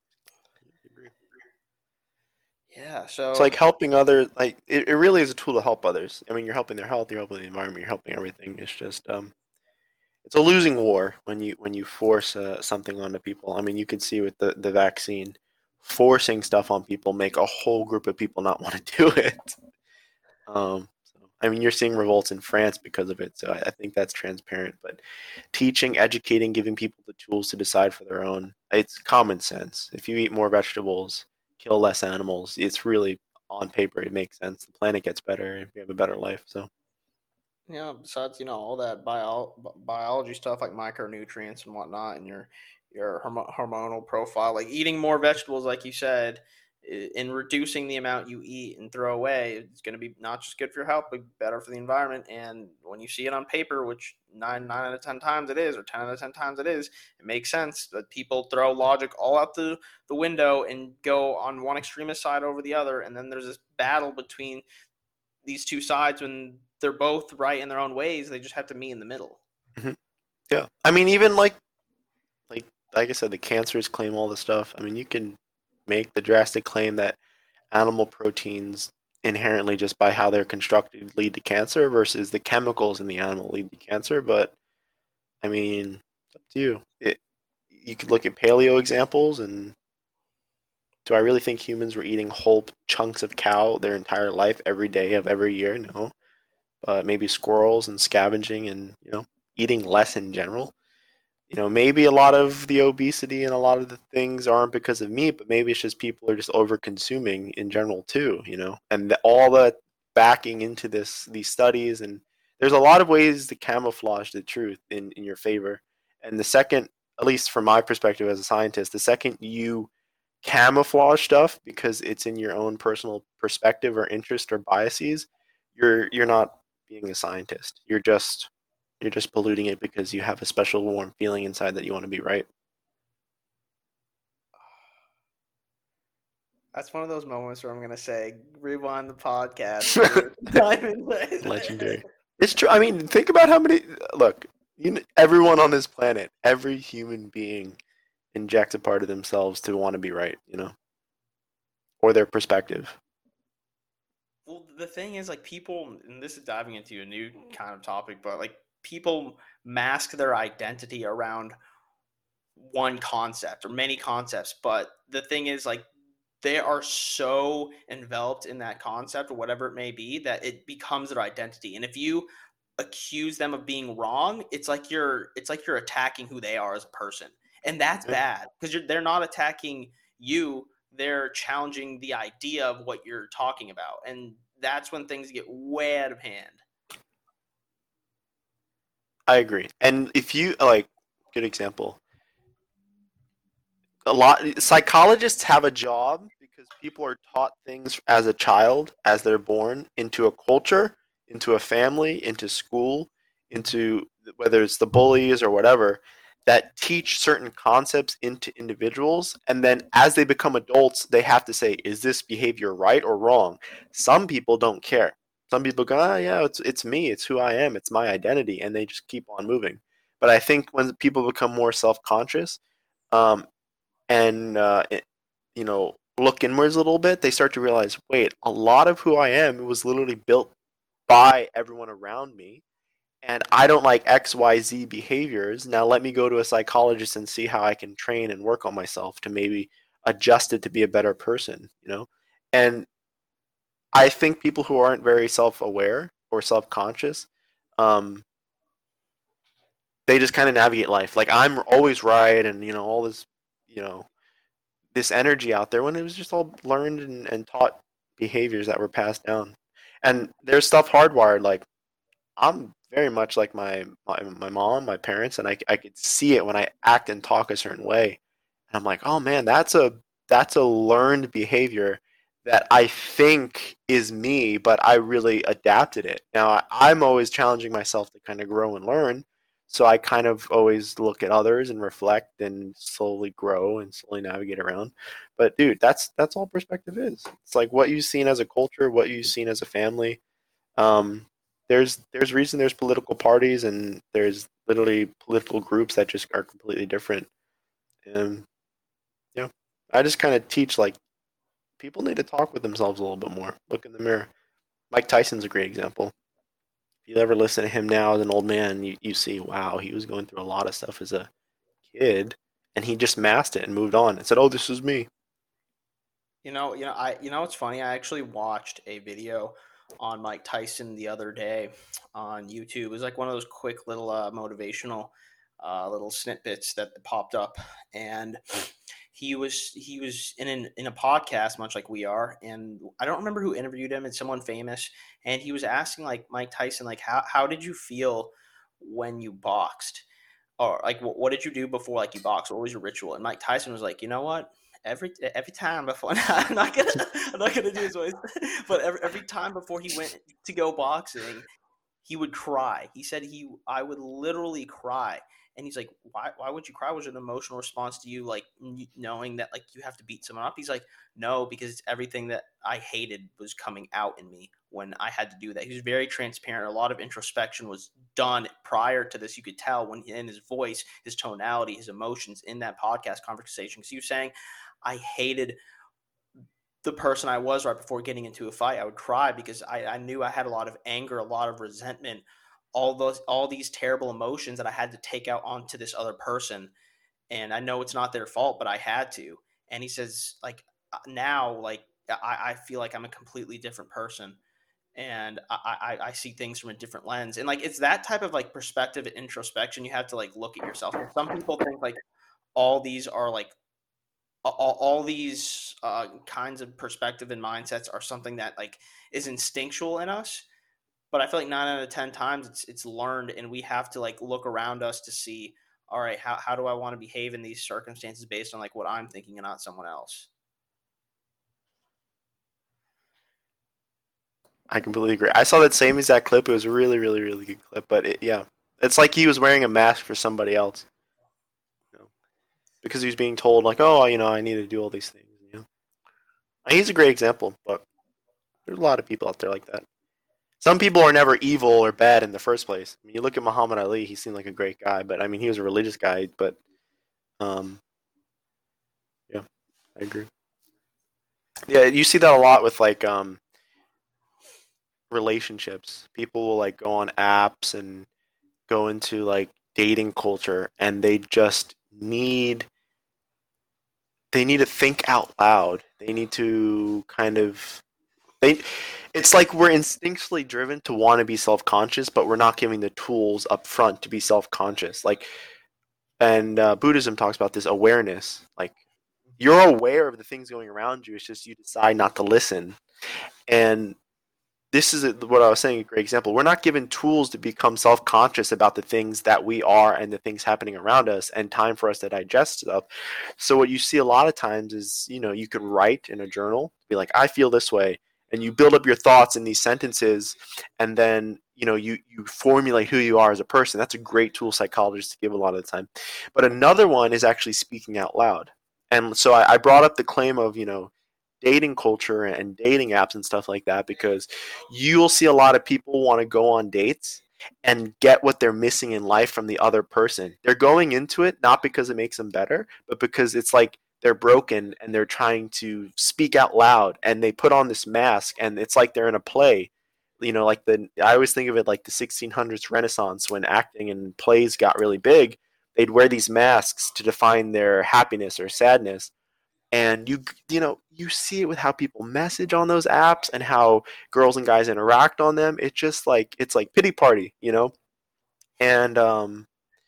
Yeah, so It's like helping others. Like it, it really is a tool to help others. I mean, you're helping their health, you're helping the environment, you're helping everything. It's just um, it's a losing war when you when you force uh, something onto people. I mean, you could see with the the vaccine, forcing stuff on people make a whole group of people not want to do it. Um, so, I mean, you're seeing revolts in France because of it. So I, I think that's transparent. But teaching, educating, giving people the tools to decide for their own, it's common sense. If you eat more vegetables, kill less animals, it's really on paper it makes sense. The planet gets better if you have a better life. So yeah, besides, you know, all that bio, biology stuff like micronutrients and whatnot, and your your hormo- hormonal profile, like eating more vegetables, like you said, i- and reducing the amount you eat and throw away, it's going to be not just good for your health, but better for the environment. And when you see it on paper, which nine nine out of ten times it is, or ten out of ten times it is, it makes sense. But people throw logic all out the the window and go on one extremist side over the other, and then there's this battle between these two sides when they're both right in their own ways. They just have to meet in the middle. mhm. Yeah, I mean, even like like like I said, the cancers claim all the stuff. I mean, you can make the drastic claim that animal proteins inherently just by how they're constructed lead to cancer versus the chemicals in the animal lead to cancer. But I mean, it's up to you. It, you could look at paleo examples, and do I really think humans were eating whole chunks of cow their entire life every day of every year? No. But maybe squirrels and scavenging and, you know, eating less in general. You know, maybe a lot of the obesity and a lot of the things aren't because of meat, but maybe it's just people are just over consuming in general too, you know, and the, all the backing into this, these studies. And there's a lot of ways to camouflage the truth in, in your favor. And the second, at least from my perspective as a scientist, the second you camouflage stuff because it's in your own personal perspective or interest or biases, you're, you're not being a scientist. You're just you're just polluting it because you have a special warm feeling inside that you want to be right. That's one of those moments where I'm gonna say, rewind the podcast. Legendary. It's true. I mean, think about how many. Look, you know, everyone on this planet, every human being, injects a part of themselves to want to be right. You know, or their perspective. Well, the thing is, like, people, and this is diving into a new kind of topic, but like people mask their identity around one concept or many concepts. But the thing is, like, they are so enveloped in that concept or whatever it may be that it becomes their identity. And if you accuse them of being wrong, it's like you're it's like you're attacking who they are as a person. And that's bad because you're they're not attacking you, they're challenging the idea of what you're talking about. And that's when things get way out of hand. I agree. And if you like, good example. A lot psychologists have a job because people are taught things as a child, as they're born, into a culture, into a family, into school, into whether it's the bullies or whatever, that teach certain concepts into individuals. And then as they become adults, they have to say, is this behavior right or wrong? Some people don't care. Some people go, oh, yeah, it's, it's me. It's who I am. It's my identity. And they just keep on moving. But I think when people become more self-conscious, um, and uh, it, you know, look inwards a little bit, they start to realize, wait, a lot of who I am was literally built by everyone around me, and I don't like X Y Z behaviors. Now let me go to a psychologist and see how I can train and work on myself to maybe adjust it to be a better person, you know? And I think people who aren't very self-aware or self-conscious, um, they just kind of navigate life. Like, I'm always right, and, you know, all this, you know, this energy out there, when it was just all learned and, and taught behaviors that were passed down. And there's stuff hardwired. Like, I'm very much like my, my my mom, my parents, and I I could see it when I act and talk a certain way. And I'm like, oh man, that's a that's a learned behavior that I think is me, but I really adapted it. Now I, I'm always challenging myself to kind of grow and learn. So I kind of always look at others and reflect and slowly grow and slowly navigate around. But dude, that's that's all perspective is. It's like what you've seen as a culture, what you've seen as a family. Um, there's there's reason there's political parties, and there's literally political groups that just are completely different. And you know, I just kind of teach, like, people need to talk with themselves a little bit more. Look in the mirror. Mike Tyson's a great example. If you ever listen to him now as an old man, you, you see, wow, he was going through a lot of stuff as a kid, and he just masked it and moved on and said, oh, this is me. You know, you know, I, you know, it's funny. I actually watched a video on Mike Tyson the other day on YouTube. It was like one of those quick little uh, motivational uh, little snippets that popped up, and he was he was in an, in a podcast, much like we are, and I don't remember who interviewed him. It's someone famous, and he was asking, like, Mike Tyson, like, how how did you feel when you boxed, or like what, what did you do before, like, you boxed? What was your ritual? And Mike Tyson was like, you know what? Every every time before, I'm not gonna I'm not gonna do his voice, but every every time before he went to go boxing, he would cry. He said he I would literally cry. And he's like, why why would you cry? Was it an emotional response to you, like, knowing that, like, you have to beat someone up? He's like, no, because it's everything that I hated was coming out in me when I had to do that. He was very transparent. A lot of introspection was done prior to this. You could tell when in his voice, his tonality, his emotions in that podcast conversation. Because he was saying, I hated the person I was right before getting into a fight. I would cry because I, I knew I had a lot of anger, a lot of resentment, all those, all these terrible emotions that I had to take out onto this other person. And I know it's not their fault, but I had to. And he says, like, now, like, I, I feel like I'm a completely different person. And I, I, I see things from a different lens. And, like, it's that type of, like, perspective and introspection. You have to, like, look at yourself. And some people think, like, all these are, like, all, all these uh, kinds of perspective and mindsets are something that, like, is instinctual in us. But I feel like nine out of ten times it's it's learned, and we have to, like, look around us to see, all right, how, how do I want to behave in these circumstances based on, like, what I'm thinking and not someone else? I completely agree. I saw that same exact clip. It was a really, really, really good clip. But it, yeah, it's like he was wearing a mask for somebody else, you know, because he was being told, like, oh, you know, I need to do all these things. You know, and he's a great example, but there's a lot of people out there like that. Some people are never evil or bad in the first place. I mean, you look at Muhammad Ali; he seemed like a great guy, but I mean, he was a religious guy. But, um, yeah, I agree. Yeah, you see that a lot with, like, um, relationships. People will, like, go on apps and go into, like, dating culture, and they just need they need to think out loud. They need to kind of they it's like we're instinctually driven to want to be self-conscious, but we're not giving the tools up front to be self-conscious. Like, and uh, Buddhism talks about this awareness. Like, you're aware of the things going around you. It's just you decide not to listen. And this is what I was saying, a great example. We're not given tools to become self-conscious about the things that we are and the things happening around us, and time for us to digest stuff. So what you see a lot of times is, you know, you could write in a journal, be like, I feel this way, and you build up your thoughts in these sentences, and then, you know, you, you formulate who you are as a person. That's a great tool psychologists give a lot of the time. But another one is actually speaking out loud. And so I, I brought up the claim of, you know, dating culture and dating apps and stuff like that, because you'll see a lot of people want to go on dates and get what they're missing in life from the other person. They're going into it not because it makes them better, but because it's like they're broken and they're trying to speak out loud, and they put on this mask, and it's like they're in a play. You know, like the I always think of it like the sixteen hundreds Renaissance, when acting and plays got really big. They'd wear these masks to define their happiness or sadness. And you you know, you see it with how people message on those apps and how girls and guys interact on them. It's just like it's like pity party, you know. And um,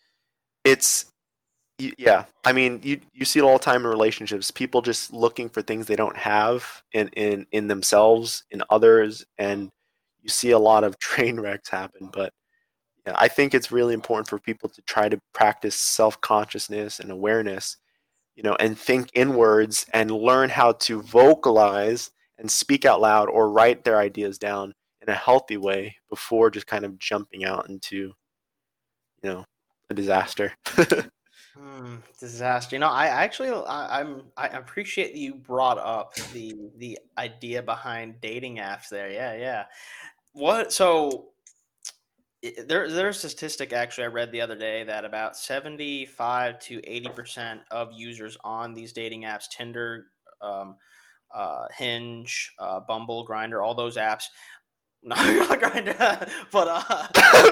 it's yeah. I mean, you you see it all the time in relationships. People just looking for things they don't have in in in themselves, in others, and you see a lot of train wrecks happen. But yeah, I think it's really important for people to try to practice self consciousness and awareness, you know, and think inwards and learn how to vocalize and speak out loud or write their ideas down in a healthy way before just kind of jumping out into, you know, a disaster. Hmm, disaster. You know, I actually I, I'm I appreciate that you brought up the the idea behind dating apps there. Yeah, yeah. What so i- there there's a statistic actually I read the other day that about seventy-five to eighty percent of users on these dating apps, Tinder, um, uh, Hinge, uh, Bumble, Grinder, all those apps. No, not Grinder, but uh,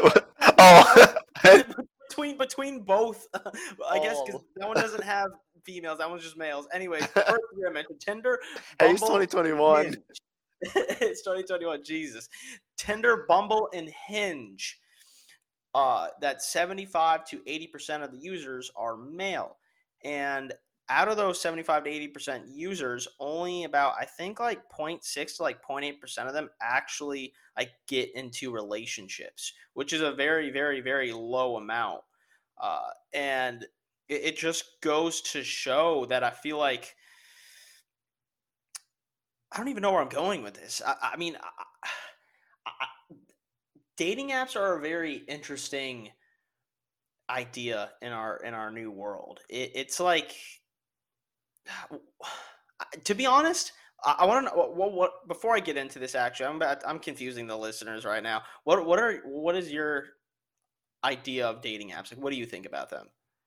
Oh. between between both, I guess because Oh. that one doesn't have females, that one's just males. Anyways, the first three I mentioned: Tinder, Hey, it's Bumble, twenty twenty-one. Hinge. It's twenty twenty-one. Jesus, Tinder, Bumble, and Hinge. Uh, that seventy-five to eighty percent of the users are male, and out of those seventy-five to eighty percent users, only about I think like zero point six to like zero point eight percent of them actually like get into relationships, which is a very very very low amount. Uh, and it, it just goes to show that I feel like I don't even know where I'm going with this. I, I mean, I, I, dating apps are a very interesting idea in our in our new world. It, it's like, to be honest, I, I want to know what, what what before I get into this. Actually, I'm about, I'm confusing the listeners right now. What what are what is your idea of dating apps? Like, what do you think about them?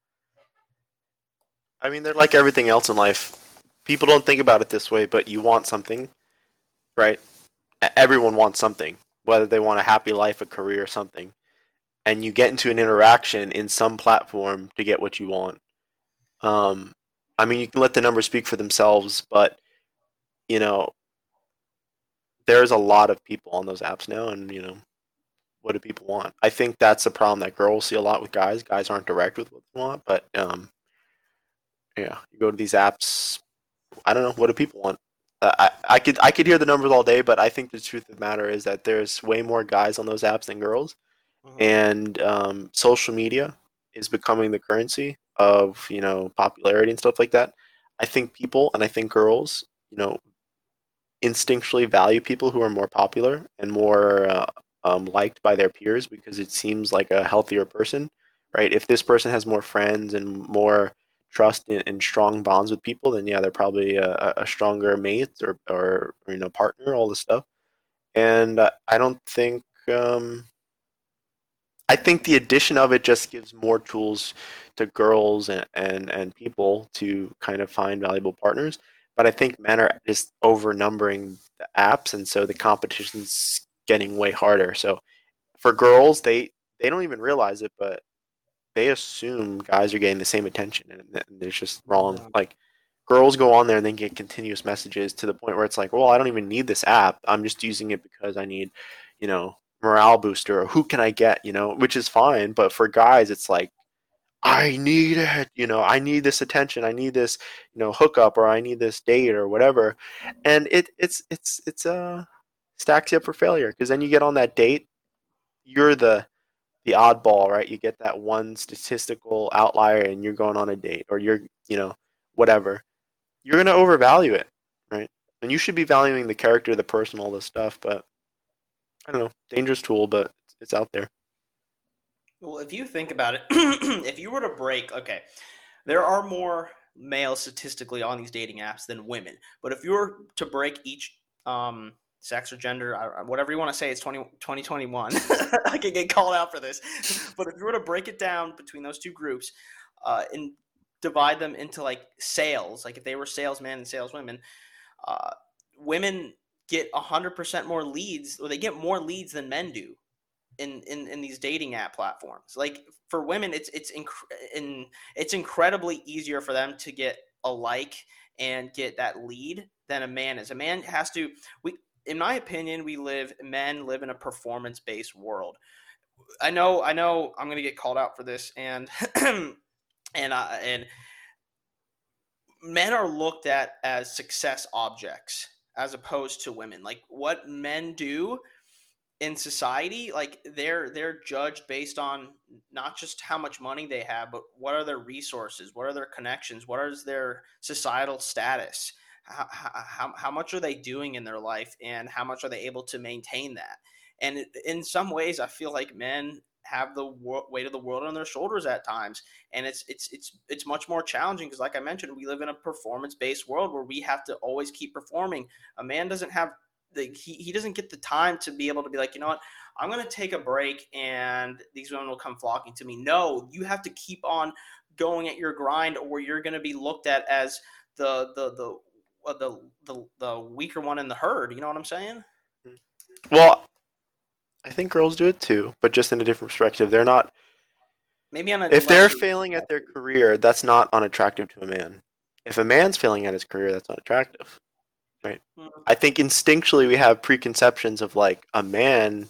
I mean, they're like everything else in life. People don't think about it this way, but you want something, right? E- Everyone wants something, whether they want a happy life, a career, something. And you get into an interaction in some platform to get what you want. Um, I mean, you can let the numbers speak for themselves, but, you know, there's a lot of people on those apps now, and, you know, what do people want? I think that's a problem that girls see a lot with guys. Guys aren't direct with what they want, but, um, yeah, you go to these apps, I don't know, what do people want? Uh, I, I could I could hear the numbers all day, but I think the truth of the matter is that there's way more guys on those apps than girls, Mhm. and um, social media is becoming the currency of, you know, popularity and stuff like that. I think people and I think girls, you know, instinctually value people who are more popular and more uh, um, liked by their peers, because it seems like a healthier person, right? If this person has more friends and more trust and, and strong bonds with people, then yeah, they're probably a, a a stronger mate, or, or, or, you know, partner, all this stuff. And uh, I don't think um, I think the addition of it just gives more tools to girls and, and, and people to kind of find valuable partners. But I think men are just overnumbering the apps, and so the competition's getting way harder. So for girls, they they don't even realize it, but they assume guys are getting the same attention, and, and it's just wrong. Mhm. Like, girls go on there and then get continuous messages to the point where it's like, well, I don't even need this app. I'm just using it because I need, you know, morale booster, or who can I get, you know, which is fine. But for guys, it's like, I need it, you know, I need this attention, I need this, you know, hookup, or I need this date or whatever. And it it's it's it's uh stacks you up for failure because then you get on that date, you're the the oddball, right? You get that one statistical outlier and you're going on a date or you're, you know, whatever. You're going to overvalue it, right? And you should be valuing the character, the person, all this stuff, but I don't know, dangerous tool, but it's out there. Well, if you think about it, if you were to break, okay, there are more males statistically on these dating apps than women, but if you were to break each um, sex or gender, whatever you want to say, it's twenty, twenty twenty-one. I could get called out for this. But if you were to break it down between those two groups uh, and divide them into like sales, like if they were salesmen and saleswomen, uh, women get one hundred percent more leads, or they get more leads than men do in, in, in these dating app platforms. Like for women, it's it's inc- in, it's incredibly easier for them to get a like and get that lead than a man is. A man has to, we, in my opinion, we live, men live in a performance-based world. I know, I know I'm going to get called out for this, and, and, uh, and men are looked at as success objects as opposed to women. Like what men do in society, like they're, they're judged based on not just how much money they have, but what are their resources? What are their connections? What is their societal status? How, how, how much are they doing in their life, and how much are they able to maintain that? And in some ways, I feel like men have the weight of the world on their shoulders at times, and it's it's it's it's much more challenging because, like I mentioned, we live in a performance-based world where we have to always keep performing. A man doesn't have the he, he doesn't get the time to be able to be like, you know what, I'm going to take a break and these women will come flocking to me. No, you have to keep on going at your grind, or you're going to be looked at as the the the the the the weaker one in the herd. You know what I'm saying? Well, I think girls do it too, but just in a different perspective. They're not. Maybe on a if they're failing at their career, that's not unattractive to a man. If a man's failing at his career, that's not attractive, right? Mm-hmm. I think instinctually we have preconceptions of like a man,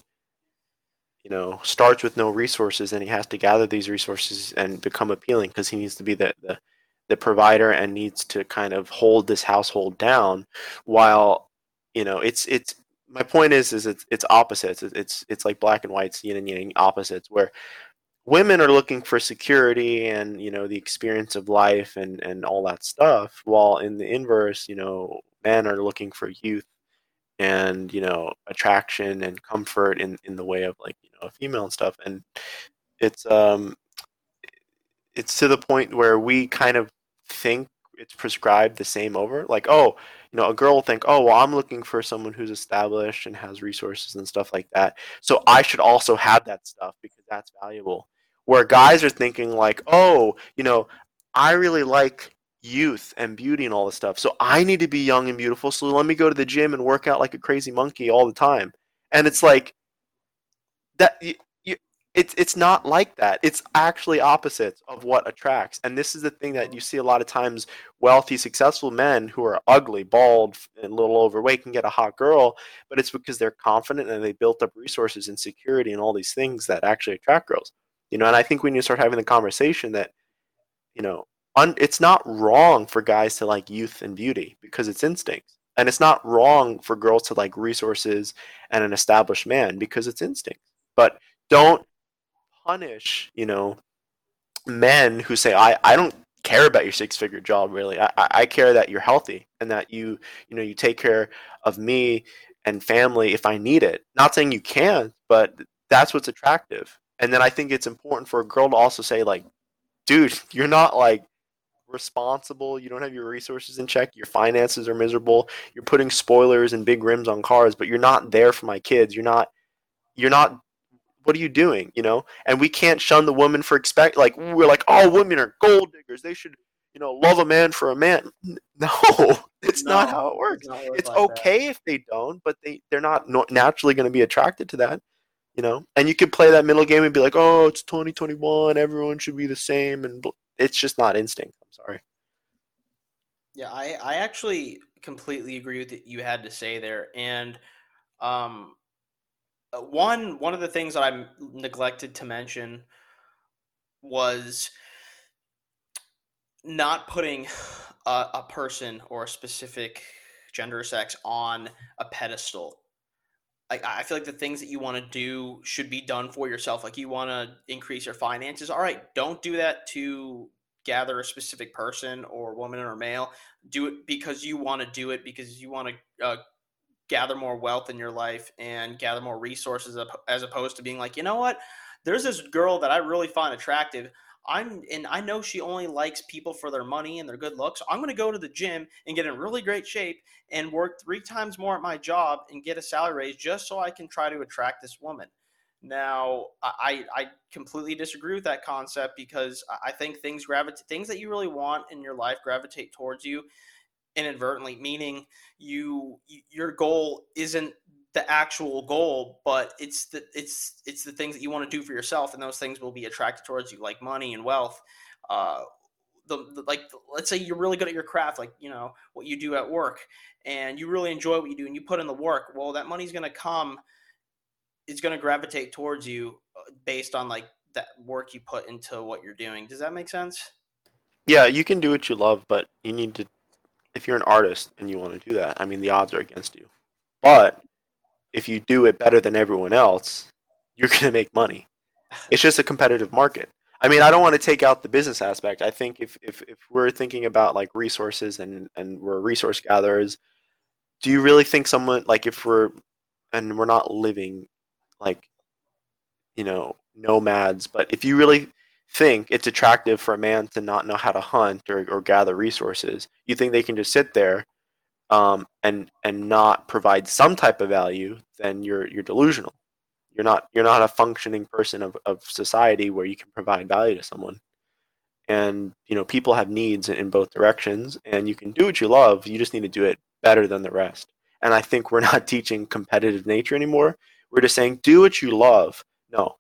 you know, starts with no resources and he has to gather these resources and become appealing because he needs to be the, the the provider and needs to kind of hold this household down. While, you know, it's it's my point is is it's it's opposites. It's it's, it's like black and white, yin and yang opposites, where women are looking for security and, you know, the experience of life and, and all that stuff, while in the inverse, you know, men are looking for youth and, you know, attraction and comfort in, in the way of like, you know, a female and stuff. And it's um it's to the point where we kind of think it's prescribed the same over. Like, oh, you know, a girl will think, oh, well, I'm looking for someone who's established and has resources and stuff like that, so I should also have that stuff because that's valuable. Where guys are thinking like, oh, you know, I really like youth and beauty and all this stuff, so I need to be young and beautiful, so let me go to the gym and work out like a crazy monkey all the time. And it's like that you, you, it's it's not like that. It's actually opposites of what attracts. And this is the thing that you see a lot of times. Wealthy, successful men who are ugly, bald, and a little overweight can get a hot girl, but it's because they're confident and they built up resources and security and all these things that actually attract girls. You know, and I think we need to start having the conversation that, you know, un- it's not wrong for guys to like youth and beauty because it's instincts. And it's not wrong for girls to like resources and an established man because it's instinct. But don't punish, you know, men who say, I, I don't care about your six-figure job, really. I, I care that you're healthy and that you, you know, you take care of me and family if I need it. Not saying you can't, but that's what's attractive. And then I think it's important for a girl to also say, like, dude, you're not, like, responsible. You don't have your resources in check. Your finances are miserable. You're putting spoilers and big rims on cars, but you're not there for my kids. You're not, you're not, what are you doing, you know? And we can't shun the woman for expect, like, we're like, oh, women are gold diggers. They should, you know, love a man for a man. No, it's no, not how it works. It it's like okay that. If they don't, but they, they're not no, naturally going to be attracted to that. You know, and you could play that middle game and be like, oh, it's twenty twenty-one, everyone should be the same, and it's just not instinct. I'm sorry. Yeah, I, I actually completely agree with what you had to say there. And um, one one of the things that I neglected to mention was not putting a, a person or a specific gender or sex on a pedestal. I, I feel like the things that you want to do should be done for yourself. Like you want to increase your finances. All right, don't do that to gather a specific person or woman or male. Do it because you want to do it, because you want to uh, gather more wealth in your life and gather more resources, as opposed to being like, you know what, there's this girl that I really find attractive. I'm and I know she only likes people for their money and their good looks. I'm going to go to the gym and get in really great shape and work three times more at my job and get a salary raise just so I can try to attract this woman. Now, I, I completely disagree with that concept, because I think things gravitate, things that you really want in your life gravitate towards you inadvertently, meaning you your goal isn't the actual goal, but it's the it's it's the things that you want to do for yourself, and those things will be attracted towards you, like money and wealth. Uh, the, the like, let's say you're really good at your craft, like, you know, what you do at work, and you really enjoy what you do, and you put in the work. Well, that money's going to come. It's going to gravitate towards you based on like that work you put into what you're doing. Does that make sense? Yeah, you can do what you love, but you need to. If you're an artist and you want to do that, I mean, the odds are against you. But if you do it better than everyone else, you're going to make money. It's just a competitive market. I mean, I don't want to take out the business aspect. I think if, if, if we're thinking about like resources and, and we're resource gatherers, do you really think someone, like if we're, and we're not living like, you know, nomads, but if you really think it's attractive for a man to not know how to hunt or, or gather resources, you think they can just sit there um, and and not provide some type of value, then you're you're delusional. You're not you're not a functioning person of, of society where you can provide value to someone. And you know, people have needs in both directions, and you can do what you love. You just need to do it better than the rest. And I think we're not teaching competitive nature anymore. We're just saying do what you love. No,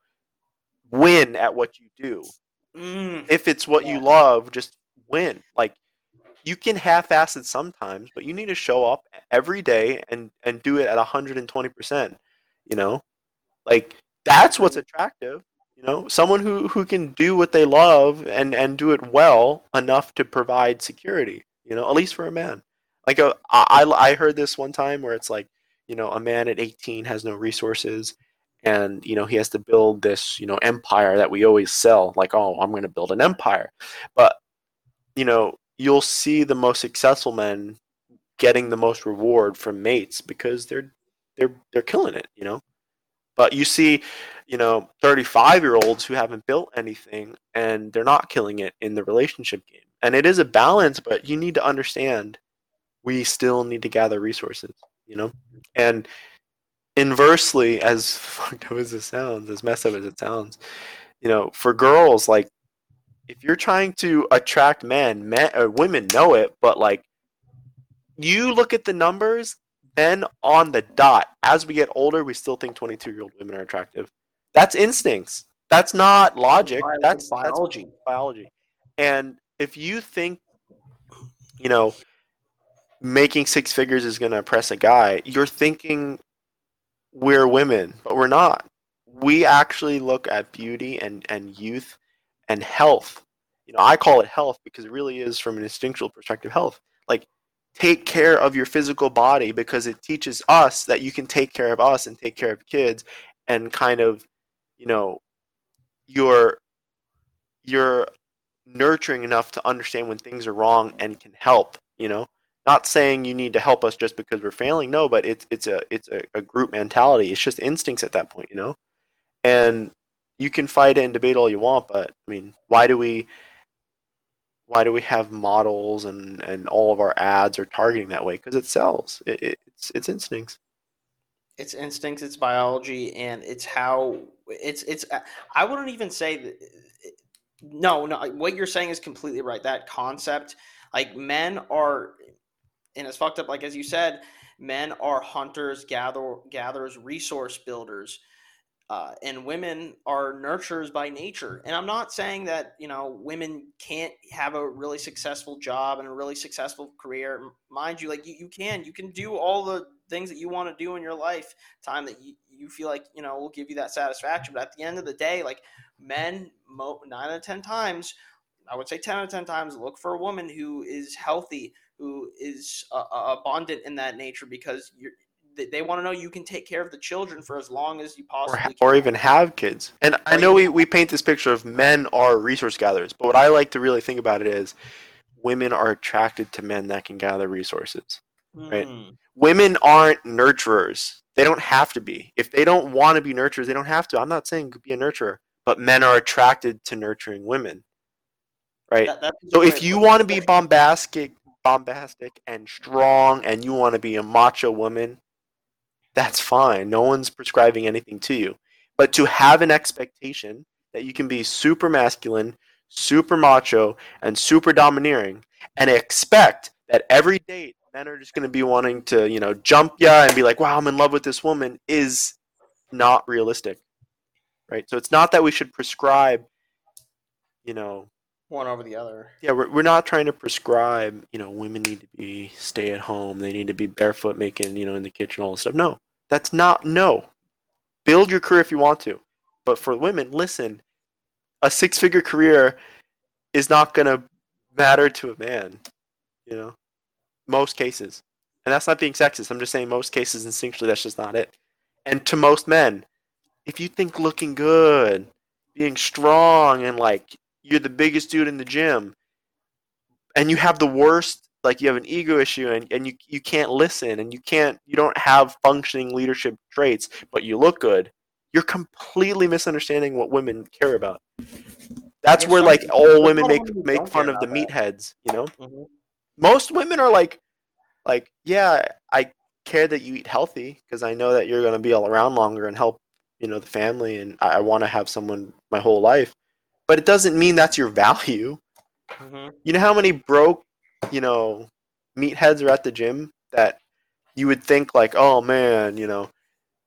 win at what you do. Mm, If it's what yeah. you love, just win. Like you can half-ass it sometimes, but you need to show up every day and and do it at one hundred twenty percent. You know, like that's what's attractive. You know, someone who who can do what they love and and do it well enough to provide security. You know, at least for a man. Like a, I I heard this one time where it's like, you know, a man at eighteen has no resources, and you know he has to build this, you know, empire that we always sell, like, oh, I'm going to build an empire. But you know, you'll see the most successful men getting the most reward from mates because they're they're they're killing it, you know. But you see, you know, thirty-five year olds who haven't built anything and they're not killing it in the relationship game. And it is a balance, but you need to understand we still need to gather resources, you know. And inversely, as fucked up as it sounds, as messed up as it sounds, you know, for girls, like if you're trying to attract men, men or women know it, but like you look at the numbers, then on the dot, as we get older, we still think twenty-two year old women are attractive. That's instincts. That's not logic. Bi- That's biology. That's biology. And if you think, you know, making six figures is going to impress a guy, you're thinking we're women, but we're not. We actually look at beauty and, and youth and health. You know, I call it health because it really is, from an instinctual perspective, health. Like, take care of your physical body because it teaches us that you can take care of us and take care of kids, and kind of, you know, you're you're nurturing enough to understand when things are wrong and can help, you know. Not saying you need to help us just because we're failing, no, but it's it's a it's a, a group mentality. It's just instincts at that point, you know. And you can fight it and debate all you want, but I mean, why do we why do we have models and, and all of our ads are targeting that way? Because it sells. It, it, it's it's instincts. It's instincts, it's biology, and it's how it's it's. I wouldn't even say that. No, no. What you're saying is completely right. That concept, like men are, and it's fucked up. Like as you said, men are hunters, gather gatherers, resource builders. Uh, and women are nurturers by nature. And I'm not saying that, you know, women can't have a really successful job and a really successful career. Mind you, like you, you can, you can do all the things that you want to do in your lifetime that you, you feel like, you know, will give you that satisfaction. But at the end of the day, like men, mo- nine out of ten times, I would say ten out of ten times, look for a woman who is healthy, who is uh, abundant in that nature, because you're, they, they want to know you can take care of the children for as long as you or, possibly can. or even have kids. And I know we, we paint this picture of men are resource gatherers, but what I like to really think about it is women are attracted to men that can gather resources, right? Mm. Women aren't nurturers. They don't have to be. If they don't want to be nurturers, they don't have to. I'm not saying be a nurturer, but men are attracted to nurturing women, right? That, that's So if great. you want to be bombastic, bombastic and strong, and you want to be a macho woman, that's fine. No one's prescribing anything to you. But to have an expectation that you can be super masculine, super macho, and super domineering, and expect that every date men are just going to be wanting to, you know, jump ya and be like, wow, I'm in love with this woman, is not realistic, right? So it's not that we should prescribe, you know, one over the other. yeah, we're, we're not trying to prescribe, you know, women need to be stay at home, they need to be barefoot making, you know, in the kitchen, all this stuff. No, that's not, no. Build your career if you want to. But for women, listen, a six-figure career is not going to matter to a man, you know, most cases. And that's not being sexist. I'm just saying most cases, instinctually, that's just not it. And to most men, if you think looking good, being strong, and like you're the biggest dude in the gym, and you have the worst, like you have an ego issue, and, and you, you can't listen, and you can't, you don't have functioning leadership traits, but you look good, you're completely misunderstanding what women care about. That's Yeah, where some- like all there's women a lot make of women who make don't fun care of the about that. meatheads, you know? Mhm. Most women are like, like, yeah, I care that you eat healthy because I know that you're going to be all around longer and help, you know, the family, and I, I want to have someone my whole life. But it doesn't mean that's your value. Mhm. You know how many broke, you know, meatheads are at the gym that you would think like, oh man, you know,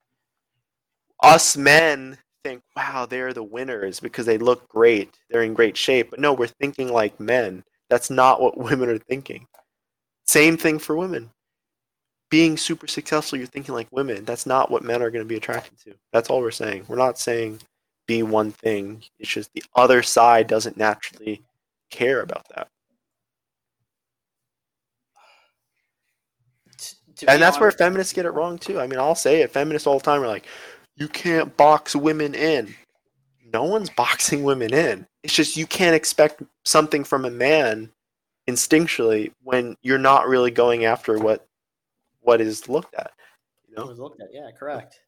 us men think, wow, they're the winners because they look great, they're in great shape. But no, we're thinking like men. That's not what women are thinking. Same thing for women. Being super successful, you're thinking like women. That's not what men are going to be attracted to. That's all we're saying. We're not saying be one thing. It's just the other side doesn't naturally care about that. T- to And be that's where honest, feminists get it wrong too. I mean, I'll say it. Feminists all the time are like, you can't box women in. No one's boxing women in. It's just you can't expect something from a man instinctually when you're not really going after what what is looked at. You it know? was looked at. Yeah, correct.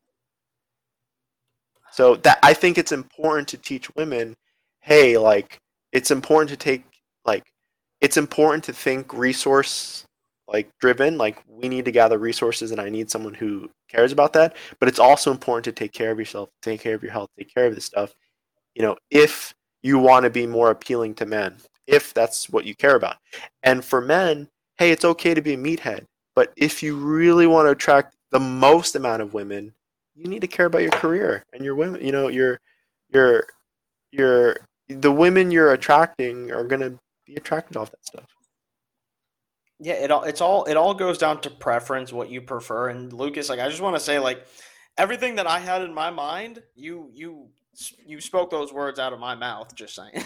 So that I think it's important to teach women, hey, like it's important to take like it's important to think resource like driven, like we need to gather resources and I need someone who cares about that, but it's also important to take care of yourself, take care of your health, take care of this stuff, you know, if you want to be more appealing to men, if that's what you care about. And for men, hey, it's okay to be a meathead, but if you really want to attract the most amount of women, you need to care about your career and your women, you know, your your your the women you're attracting are going to be attracted off that stuff. Yeah, it all it's all it all goes down to preference, what you prefer. And Lucas, like I just want to say, like everything that I had in my mind, you you you spoke those words out of my mouth. Just saying.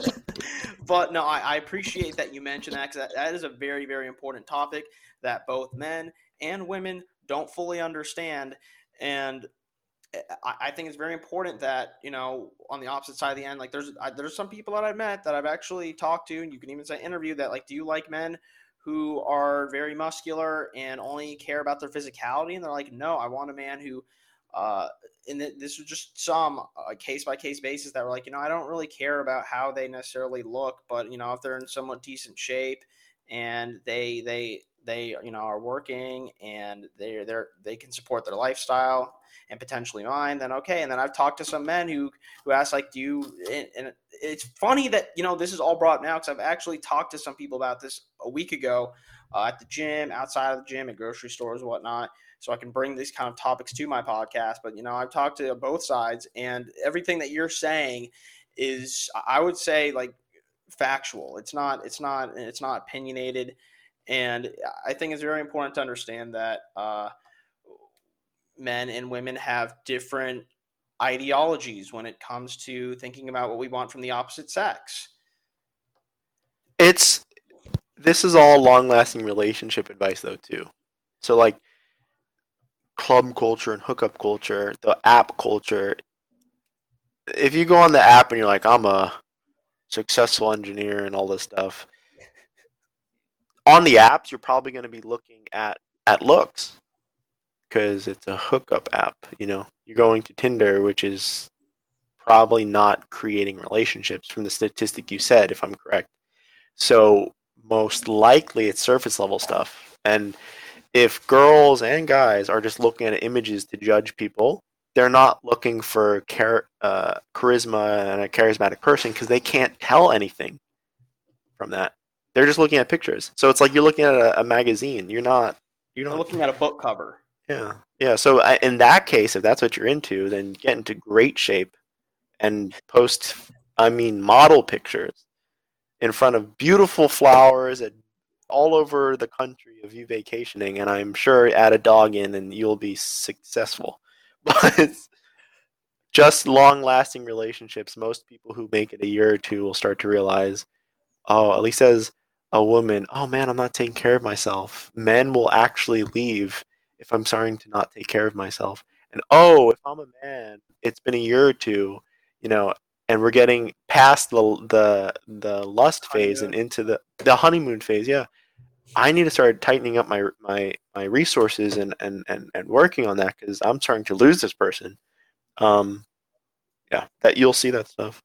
But no, I, I appreciate that you mentioned that because that, that is a very very important topic that both men and women don't fully understand, and I, I think it's very important that you know on the opposite side of the end, like there's I, there's some people that I've met that I've actually talked to, and you can even say interview that like, do you like men who are very muscular and only care about their physicality? And they're like, no, I want a man who, uh, and th- this was just some uh, case by case basis that were like, you know, I don't really care about how they necessarily look, but you know, if they're in somewhat decent shape and they they they you know are working and they they're they can support their lifestyle and potentially mine, then okay. And then I've talked to some men who who ask like, do you? And, and it's funny that you know this is all brought up now because I've actually talked to some people about this a week ago uh, at the gym, outside of the gym, at grocery stores, and whatnot. So I can bring these kind of topics to my podcast. But you know, I've talked to both sides, and everything that you're saying is, I would say, like factual. It's not. It's not. It's not opinionated. And I think it's very important to understand that uh, men and women have different ideologies when it comes to thinking about what we want from the opposite sex. It's this is all long-lasting relationship advice though too. So like club culture and hookup culture, the app culture. If you go on the app and you're like, I'm a successful engineer and all this stuff, on the apps, you're probably going to be looking at, at looks because it's a hookup app. You know, you're going to Tinder, which is probably not creating relationships from the statistic you said, if I'm correct. So most likely it's surface level stuff. And if girls and guys are just looking at images to judge people, they're not looking for char- uh, charisma and a charismatic person because they can't tell anything from that. They're just looking at pictures. So it's like you're looking at a, a magazine. You're not. You're You're not looking at a book cover. Yeah, yeah. So I, in that case, if that's what you're into, then get into great shape and post. I mean, model pictures in front of beautiful flowers at all over the country of you vacationing, and I'm sure add a dog in and you'll be successful. But just long-lasting relationships, most people who make it a year or two will start to realize, oh, at least as a woman, oh man, I'm not taking care of myself. Men will actually leave if I'm starting to not take care of myself. And oh, if I'm a man, it's been a year or two, you know, and we're getting past the the the lust phase and into the the honeymoon phase. Yeah, I need to start tightening up my my my resources and and and, and working on that because I'm starting to lose this person. Um, yeah, that you'll see that stuff.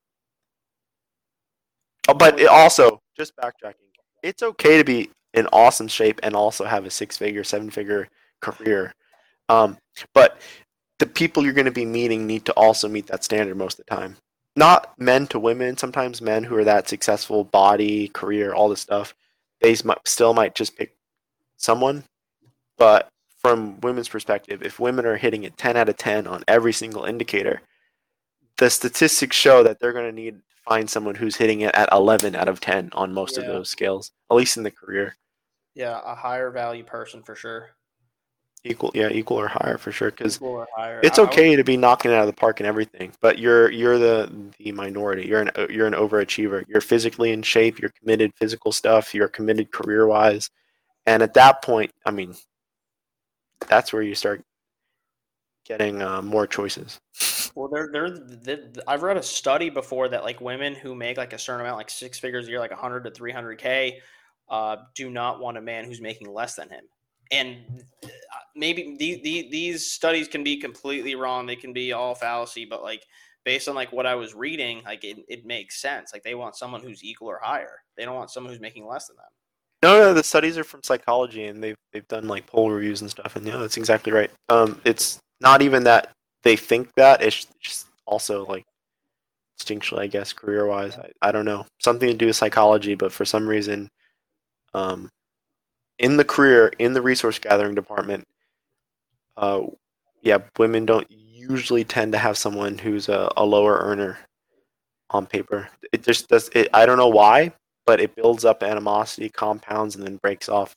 Oh, but it also, just backtracking, it's okay to be in awesome shape and also have a six-figure, seven-figure career. Um, but the people you're going to be meeting need to also meet that standard most of the time. Not men to women. Sometimes men who are that successful, body, career, all this stuff, they still might just pick someone. But from women's perspective, if women are hitting it ten out of ten on every single indicator, the statistics show that they're going to need to find someone who's hitting it at eleven out of ten on most of Yeah. those scales, at least in the career. Yeah, a higher value person for sure. Equal, yeah, equal or higher for sure. Because Equal or higher. it's I- I would- okay to be knocking it out of the park and everything, but you're you're the the minority. You're an you're an overachiever. You're physically in shape. You're committed physical stuff. You're committed career wise, and at that point, I mean, that's where you start getting uh, more choices. Well, they're, they're, they I've read a study before that like women who make like a certain amount, like six figures a year, like one hundred to three hundred K, uh, do not want a man who's making less than him. And maybe these, these studies can be completely wrong. They can be all fallacy, but like based on like what I was reading, like it, it makes sense. Like they want someone who's equal or higher. They don't want someone who's making less than them. No, no, the studies are from psychology, and they've they've done like poll reviews and stuff, and yeah, that's exactly right. Um, it's not even that they think that; it's just also like instinctually, I guess, career-wise. I, I don't know, something to do with psychology, but for some reason, um, in the career, in the resource gathering department, uh, yeah, women don't usually tend to have someone who's a, a lower earner on paper. It just does. It, I don't know why, but it builds up animosity, compounds, and then breaks off.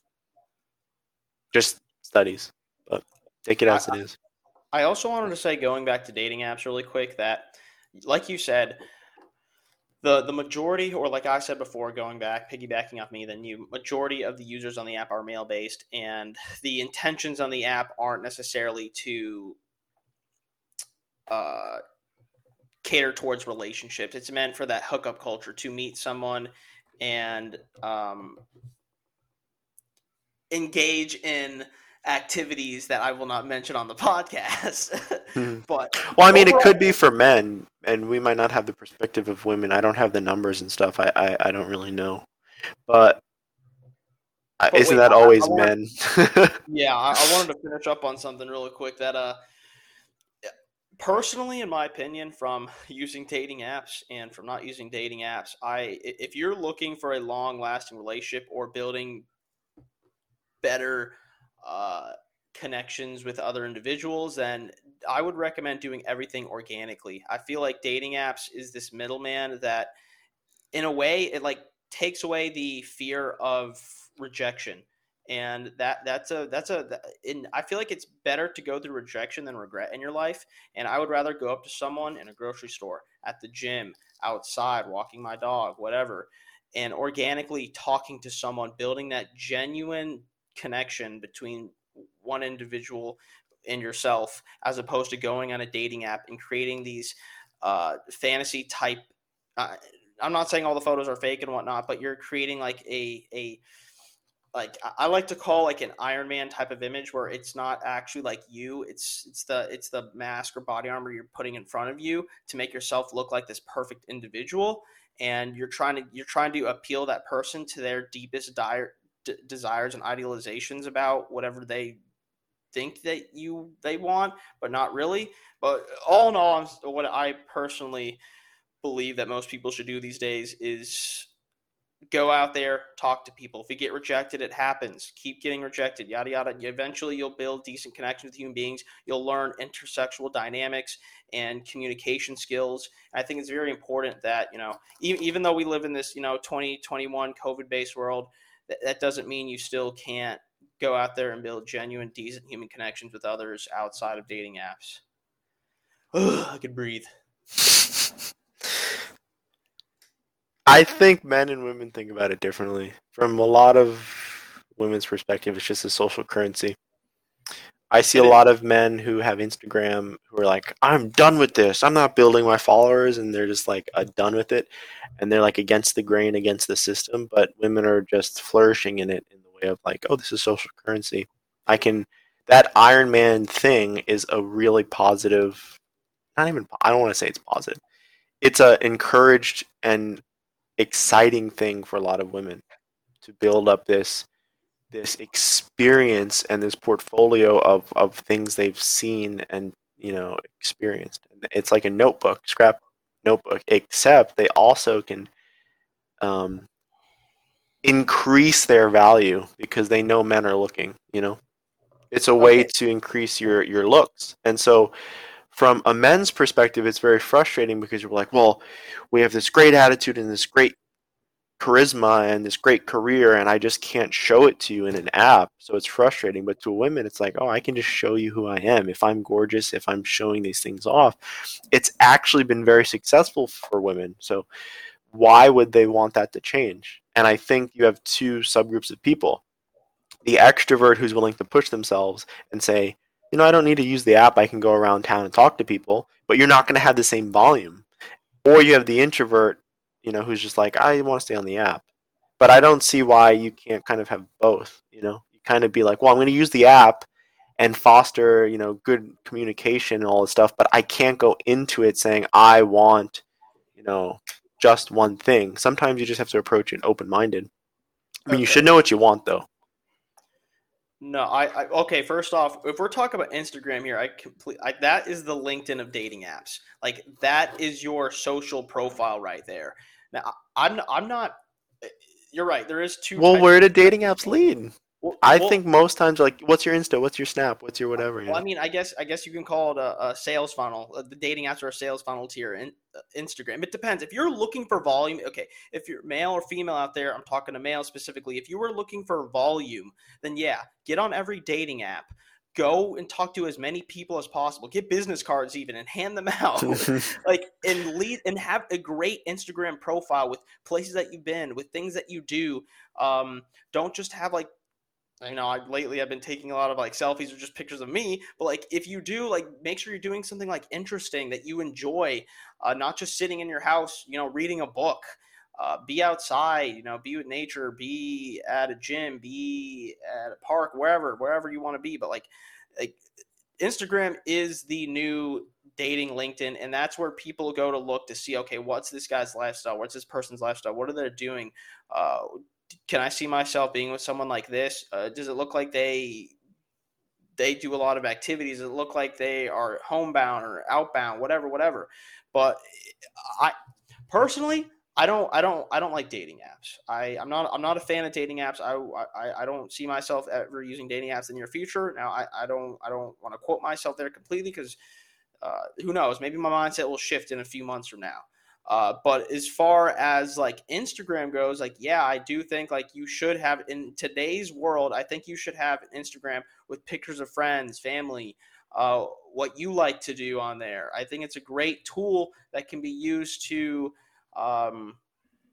Just studies, but take it as I, it is. I also wanted to say, going back to dating apps really quick, that, like you said, the the majority, or like I said before, going back, piggybacking off me than you, majority of the users on the app are male-based, and the intentions on the app aren't necessarily to uh, cater towards relationships. It's meant for that hookup culture, to meet someone and um, engage in activities that I will not mention on the podcast. Mhm. But Well, I mean, it overall- could be for men, and we might not have the perspective of women. I don't have the numbers and stuff. I I, I don't really know, but, uh, But isn't wait, that I- I always wanted- men? Yeah, I, I wanted to finish up on something really quick that, uh, personally, in my opinion, from using dating apps and from not using dating apps, I if you're looking for a long-lasting relationship or building better uh, connections with other individuals, then I would recommend doing everything organically. I feel like dating apps is this middleman that, in a way, it like takes away the fear of rejection. And that that's a that's a in I feel like it's better to go through rejection than regret in your life. And I would rather go up to someone in a grocery store, at the gym, outside, walking my dog, whatever, and organically talking to someone, building that genuine connection between one individual in yourself, as opposed to going on a dating app and creating these uh, fantasy type. Uh, I'm not saying all the photos are fake and whatnot, but you're creating like a a like I like to call like an Iron Man type of image where it's not actually like you. It's it's the it's the mask or body armor you're putting in front of you to make yourself look like this perfect individual, and you're trying to you're trying to appeal that person to their deepest dire, d- desires and idealizations about whatever they think that you they want, but not really. But all in all, I'm, what I personally believe that most people should do these days is go out there, talk to people. If you get rejected, it happens. Keep getting rejected, yada, yada. Eventually, you'll build decent connections with human beings. You'll learn intersexual dynamics and communication skills. And I think it's very important that, you know, even, even though we live in this, you know, twenty twenty-one COVID-based world, that, that doesn't mean you still can't go out there and build genuine, decent human connections with others outside of dating apps. Ugh, I could breathe. I think men and women think about it differently. From a lot of women's perspective, it's just a social currency. I see a lot of men who have Instagram who are like, I'm done with this. I'm not building my followers. And they're just like, uh, done with it. And they're like against the grain, against the system. But women are just flourishing in it in the way of like, oh, this is social currency. I can, that Iron Man thing is a really positive, not even, I don't want to say it's positive. It's a encouraged and exciting thing for a lot of women to build up this this experience and this portfolio of, of things they've seen and, you know, experienced. It's like a notebook, scrap notebook, except they also can um, increase their value because they know men are looking, you know. It's a way Okay. to increase your, your looks. And so from a men's perspective, it's very frustrating because you're like, well, we have this great attitude and this great charisma and this great career, and I just can't show it to you in an app. So it's frustrating. But to a woman, it's like, oh, I can just show you who I am. If I'm gorgeous, if I'm showing these things off, it's actually been very successful for women. So why would they want that to change? And I think you have two subgroups of people. The extrovert who's willing to push themselves and say, you know, I don't need to use the app. I can go around town and talk to people, but you're not going to have the same volume. Or you have the introvert, you know, who's just like, I want to stay on the app. But I don't see why you can't kind of have both, you know. You kind of be like, well, I'm going to use the app and foster, you know, good communication and all this stuff, but I can't go into it saying I want, you know, just one thing. Sometimes you just have to approach it open-minded. I mean, you Okay. should know what you want, though. No, I, I okay. First off, if we're talking about Instagram here, I complete I, that is the LinkedIn of dating apps. Like that is your social profile right there. Now, I- I'm I'm not. You're right. There is two Well, types. where do dating apps lead? Well, I well, think most times, like, what's your Insta? What's your Snap? What's your whatever? You well, I know? mean, I guess I guess you can call it a, a sales funnel. Uh, The dating apps are a sales funnel to your in, uh, Instagram. It depends. If you're looking for volume, okay. If you're male or female out there, I'm talking to male specifically. If you were looking for volume, then yeah, get on every dating app. Go and talk to as many people as possible. Get business cards even and hand them out. Like and lead and have a great Instagram profile with places that you've been, with things that you do. Um, don't just have like you know, I, lately I've been taking a lot of like selfies or just pictures of me. But like, if you do, like, make sure you're doing something like interesting that you enjoy, uh, not just sitting in your house, you know, reading a book. Uh, be outside, you know, be with nature, be at a gym, be at a park, wherever, wherever you want to be. But like, like Instagram is the new dating LinkedIn, and that's where people go to look to see, okay, what's this guy's lifestyle? What's this person's lifestyle? What are they doing? Uh, can I see myself being with someone like this? Uh, does it look like they they do a lot of activities? Does it look like they are homebound or outbound, whatever, whatever? But I personally, I don't, I don't, I don't like dating apps. I, I'm not, I'm not a fan of dating apps. I, I, I don't see myself ever using dating apps in the near future. Now, I, I don't, I don't want to quote myself there completely because uh, who knows? Maybe my mindset will shift in a few months from now. Uh, but as far as like Instagram goes, like, yeah, I do think like you should have in today's world, I think you should have an Instagram with pictures of friends, family, uh, what you like to do on there. I think it's a great tool that can be used to, um,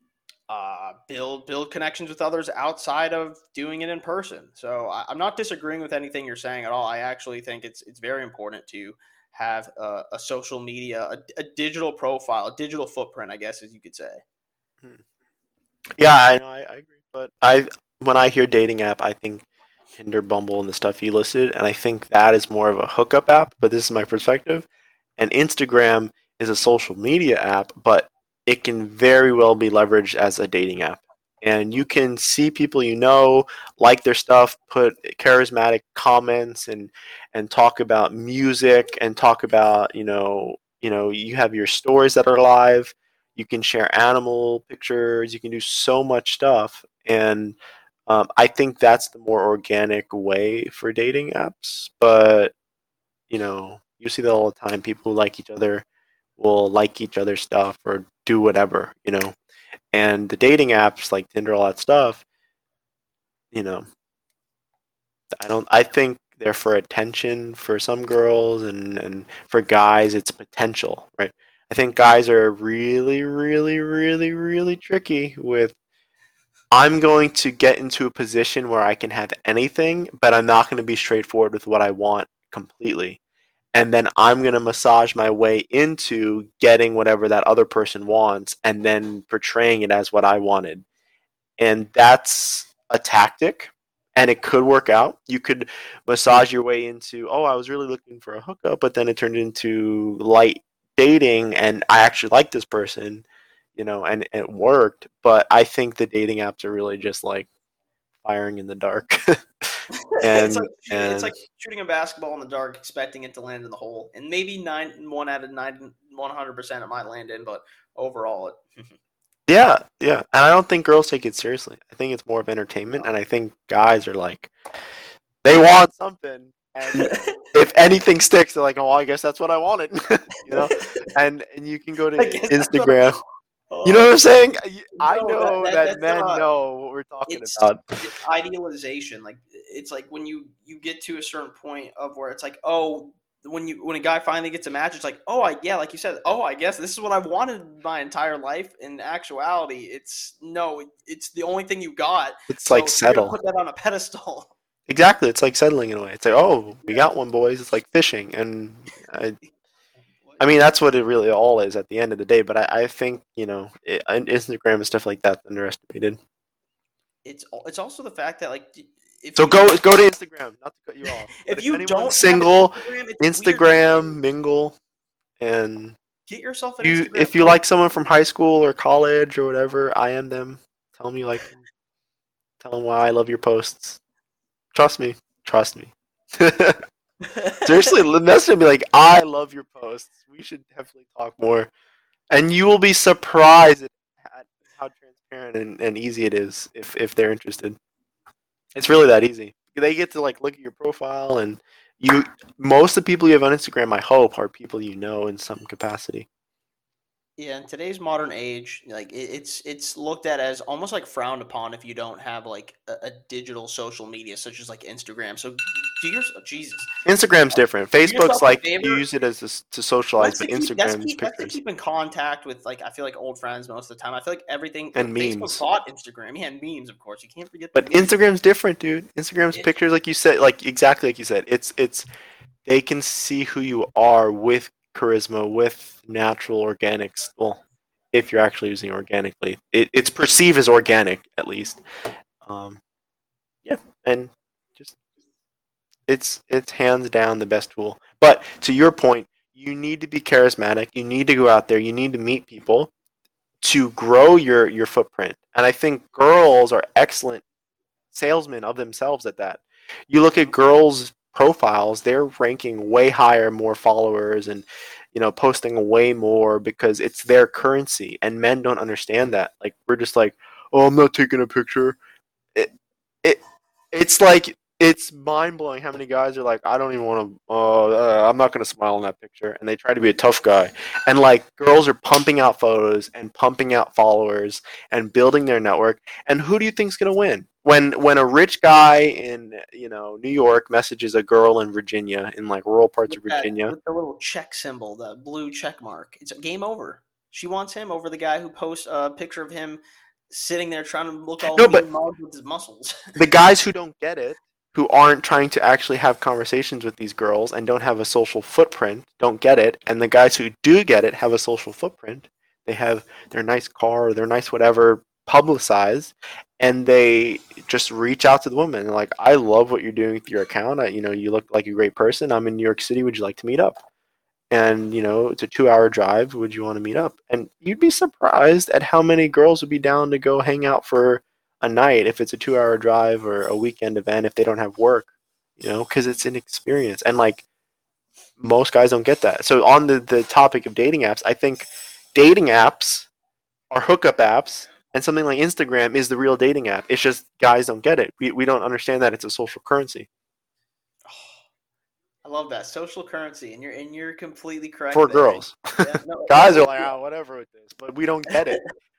uh, build build connections with others outside of doing it in person. So I, I'm not disagreeing with anything you're saying at all. I actually think it's it's very important to have a, a social media, a, a digital profile, a digital footprint, I guess, as you could say. Hmm. Yeah, I know, I, I agree. But I, when I hear dating app, I think Tinder, Bumble, and the stuff you listed, and I think that is more of a hookup app. But this is my perspective. And Instagram is a social media app, but it can very well be leveraged as a dating app. And you can see people you know, like their stuff, put charismatic comments, and and talk about music, and talk about, you know you know you have your stories that are live. You can share animal pictures. You can do so much stuff, and um, I think that's the more organic way for dating apps. But you know, you see that all the time. People who like each other will like each other's stuff or do whatever, you know. And the dating apps like Tinder, all that stuff, you know, I don't. I think they're for attention for some girls, and and for guys, it's potential, right? I think guys are really, really, really, really tricky with. I'm going to get into a position where I can have anything, but I'm not going to be straightforward with what I want completely. And then I'm going to massage my way into getting whatever that other person wants and then portraying it as what I wanted. And that's a tactic, and it could work out. You could massage your way into, oh, I was really looking for a hookup, but then it turned into light dating, and I actually like this person, you know, and, and it worked. But I think the dating apps are really just like firing in the dark. it's and like shooting, it's and like shooting a basketball in the dark, expecting it to land in the hole, and maybe nine one out of nine one hundred percent it might land in, but overall, it. yeah, yeah. And I don't think girls take it seriously. I think it's more of entertainment, and I think guys are like, they want something, and if anything sticks, they're like, oh, I guess that's what I wanted, you know. And and you can go to Instagram. You know what I'm saying? I No, that, know that, that that's men not. know what we're talking It's, about. it's idealization. Like it's like when you you get to a certain point of where it's like, oh, when you when a guy finally gets a match, it's like, oh, I yeah, like you said, oh, I guess this is what I've wanted my entire life. In actuality, it's no, it, it's the only thing you got. It's So like you're gonna settle. put that on a pedestal. Exactly. It's like settling in a way. It's like, oh, we Yeah. got one, boys. It's like fishing, and I, I mean, that's what it really all is at the end of the day. But I, I think, you know, it, Instagram and stuff like that underestimated. It's it's also the fact that like if So you go go to Instagram. Not to cut you off. if, if you anyone's don't single, have an Instagram, it's weird. Instagram, mingle, and Get yourself an you Instagram. if you like someone from high school or college or whatever, I am them. Tell them you like them. Tell them why I love your posts. Trust me. Trust me. Seriously, message and be like, I love your posts. We should definitely talk more. And you will be surprised at how transparent and, and easy it is if, if they're interested. It's really that easy. They get to like look at your profile, and you most of the people you have on Instagram, I hope, are people you know in some capacity. Yeah, in today's modern age, like it, it's it's looked at as almost like frowned upon if you don't have like a, a digital social media such as like Instagram. So do your oh, Jesus. Instagram's different. Facebook's yourself a like favor. you use it as a, to socialize, That's but to keep that's to Instagram's keep, that's to pictures keep in contact with like I feel like old friends most of the time. I feel like everything and like, Facebook memes. bought Instagram. Yeah, and memes, of course. You can't forget. But the memes. Instagram's different, dude. Instagram's It- pictures, like you said, like exactly like you said. It's it's they can see who you are with charisma, with natural organics. Well, if you're actually using it organically, it, it's perceived as organic at least. Um, yeah, and just it's it's hands down the best tool. But to your point, you need to be charismatic. You need to go out there. You need to meet people to grow your your footprint. And I think girls are excellent salesmen of themselves at that. You look at girls' profiles; they're ranking way higher, more followers, and you know, posting way more because it's their currency. And men don't understand that. Like we're just like, oh, I'm not taking a picture. It, it, it's like it's mind blowing how many guys are like, I don't even want to. Uh, uh, I'm not going to smile in that picture, and they try to be a tough guy. And like girls are pumping out photos and pumping out followers and building their network. And who do you think's going to win? When when a rich guy in you know New York messages a girl in Virginia, in like rural parts with of that- Virginia, with the little check symbol, the blue check mark, it's a game over. She wants him over the guy who posts a picture of him sitting there trying to look all No, mean but mugged with his muscles. the guys who don't get it, who aren't trying to actually have conversations with these girls and don't have a social footprint, don't get it. And the guys who do get it have a social footprint. They have their nice car or their nice whatever publicized, and they just reach out to the woman and like, I love what you're doing with your account. I, you know, you look like a great person. I'm in New York City. Would you like to meet up? And you know, it's a two-hour drive. Would you want to meet up? And you'd be surprised at how many girls would be down to go hang out for a night if it's a two-hour drive or a weekend event if they don't have work, you know, because it's an experience. And like most guys don't get that. So on the the topic of dating apps, I think dating apps are hookup apps, and something like Instagram is the real dating app. It's just guys don't get it. We we don't understand that it's a social currency. I love that social currency, and you're and you're completely correct. For there. girls. Yeah, no, Guys yeah, are like, oh, whatever with this, but we don't get it.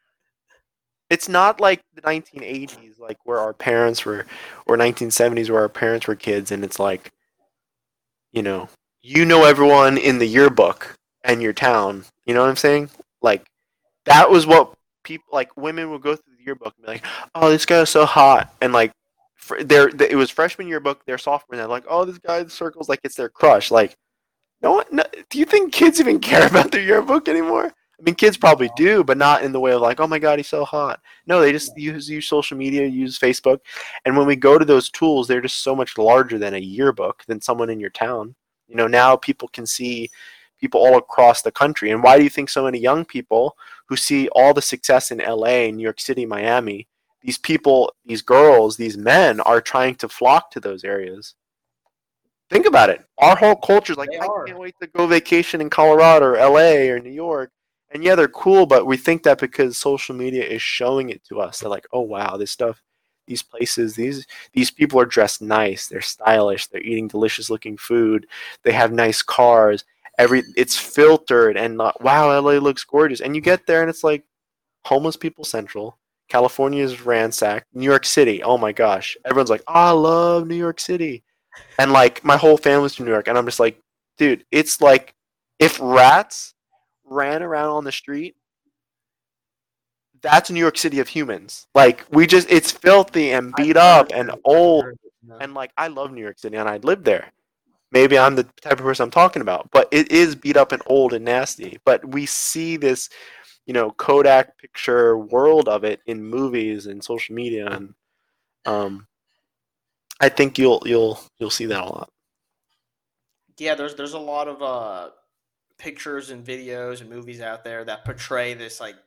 It's not like the nineteen eighties, like where our parents were, or nineteen seventies where our parents were kids, and it's like, you know, you know everyone in the yearbook and your town. You know what I'm saying? Like, that was what people, like women would go through the yearbook and be like, oh, this guy is so hot, and like, for their, it was freshman yearbook, their sophomore, and they're like, oh, this guy circles like it's their crush. Like, no one, no, do you think kids even care about their yearbook anymore? I mean, kids probably do, but not in the way of like, oh my God, he's so hot. No, they just use use social media, use Facebook, and when we go to those tools, they're just so much larger than a yearbook, than someone in your town. You know, now people can see people all across the country. And why do you think so many young people who see all the success in L A, New York City, Miami, these people, these girls, these men are trying to flock to those areas? Think about it. Our whole culture is like, They I are. can't wait to go vacation in Colorado or L A or New York. And yeah, they're cool, but we think that because social media is showing it to us. They're like, oh wow, this stuff, these places, these these people are dressed nice, they're stylish, they're eating delicious looking food, they have nice cars, every it's filtered, and uh, wow, L A looks gorgeous. And you get there and it's like homeless people central. California is ransacked. New York City, oh my gosh. Everyone's like, oh, I love New York City. And like my whole family's from New York, and I'm just like, dude, it's like if rats ran around on the street, that's New York City of humans. Like we just, it's filthy and beat up and old, and like I love New York City and I'd live there. Maybe I'm the type of person I'm talking about, but it is beat up and old and nasty. But we see this, you know, Kodak picture world of it in movies and social media, and um, I think you'll you'll you'll see that a lot. Yeah, there's there's a lot of uh, pictures and videos and movies out there that portray this like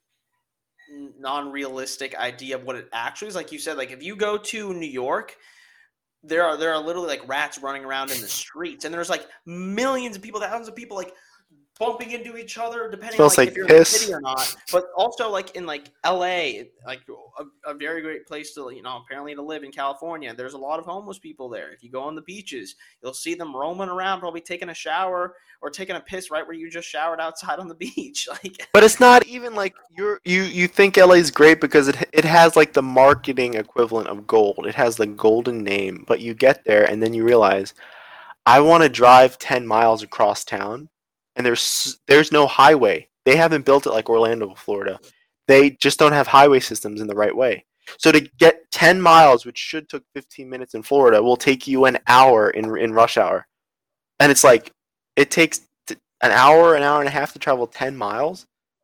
non-realistic idea of what it actually is. Like you said, like if you go to New York, there are there are literally like rats running around in the streets, and there's like millions of people, thousands of people, like bumping into each other, depending Smells on like, like if you're piss. in the city or not. But also like in like L A, like a, a very great place to, you know, apparently to live in California. There's a lot of homeless people there. If you go on the beaches, you'll see them roaming around, probably taking a shower or taking a piss right where you just showered outside on the beach. Like, but it's not even like you're you you think L A is great because it it has like the marketing equivalent of gold. It has the golden name, but you get there and then you realize, I want to drive ten miles across town. And there's there's no highway. They haven't built it like Orlando, Florida. They just don't have highway systems in the right way. So to get ten miles, which should took fifteen minutes in Florida, will take you an hour in in rush hour. And it's like, it takes an hour, an hour and a half to travel ten miles.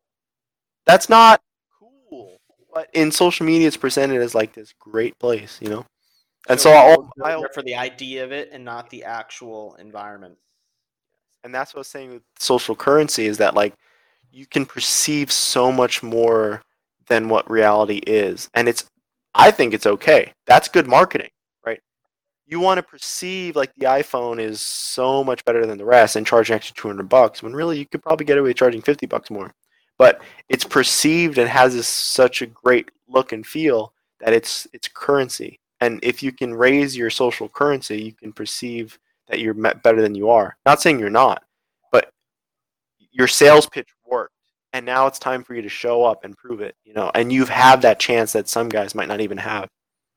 That's not cool. But in social media, it's presented as like this great place, you know? And so, so I'll, I'll, for the idea of it and not the actual environment. And that's what I was saying with social currency, is that like you can perceive so much more than what reality is. And it's, I think it's okay. That's good marketing, right? You want to perceive like the iPhone is so much better than the rest and charge an extra two hundred bucks, when really you could probably get away with charging fifty bucks more. But it's perceived and has this, such a great look and feel that it's it's currency. And if you can raise your social currency, you can perceive that you're better than you are. Not saying you're not, but your sales pitch worked, and now it's time for you to show up and prove it, you know, and you've had that chance that some guys might not even have.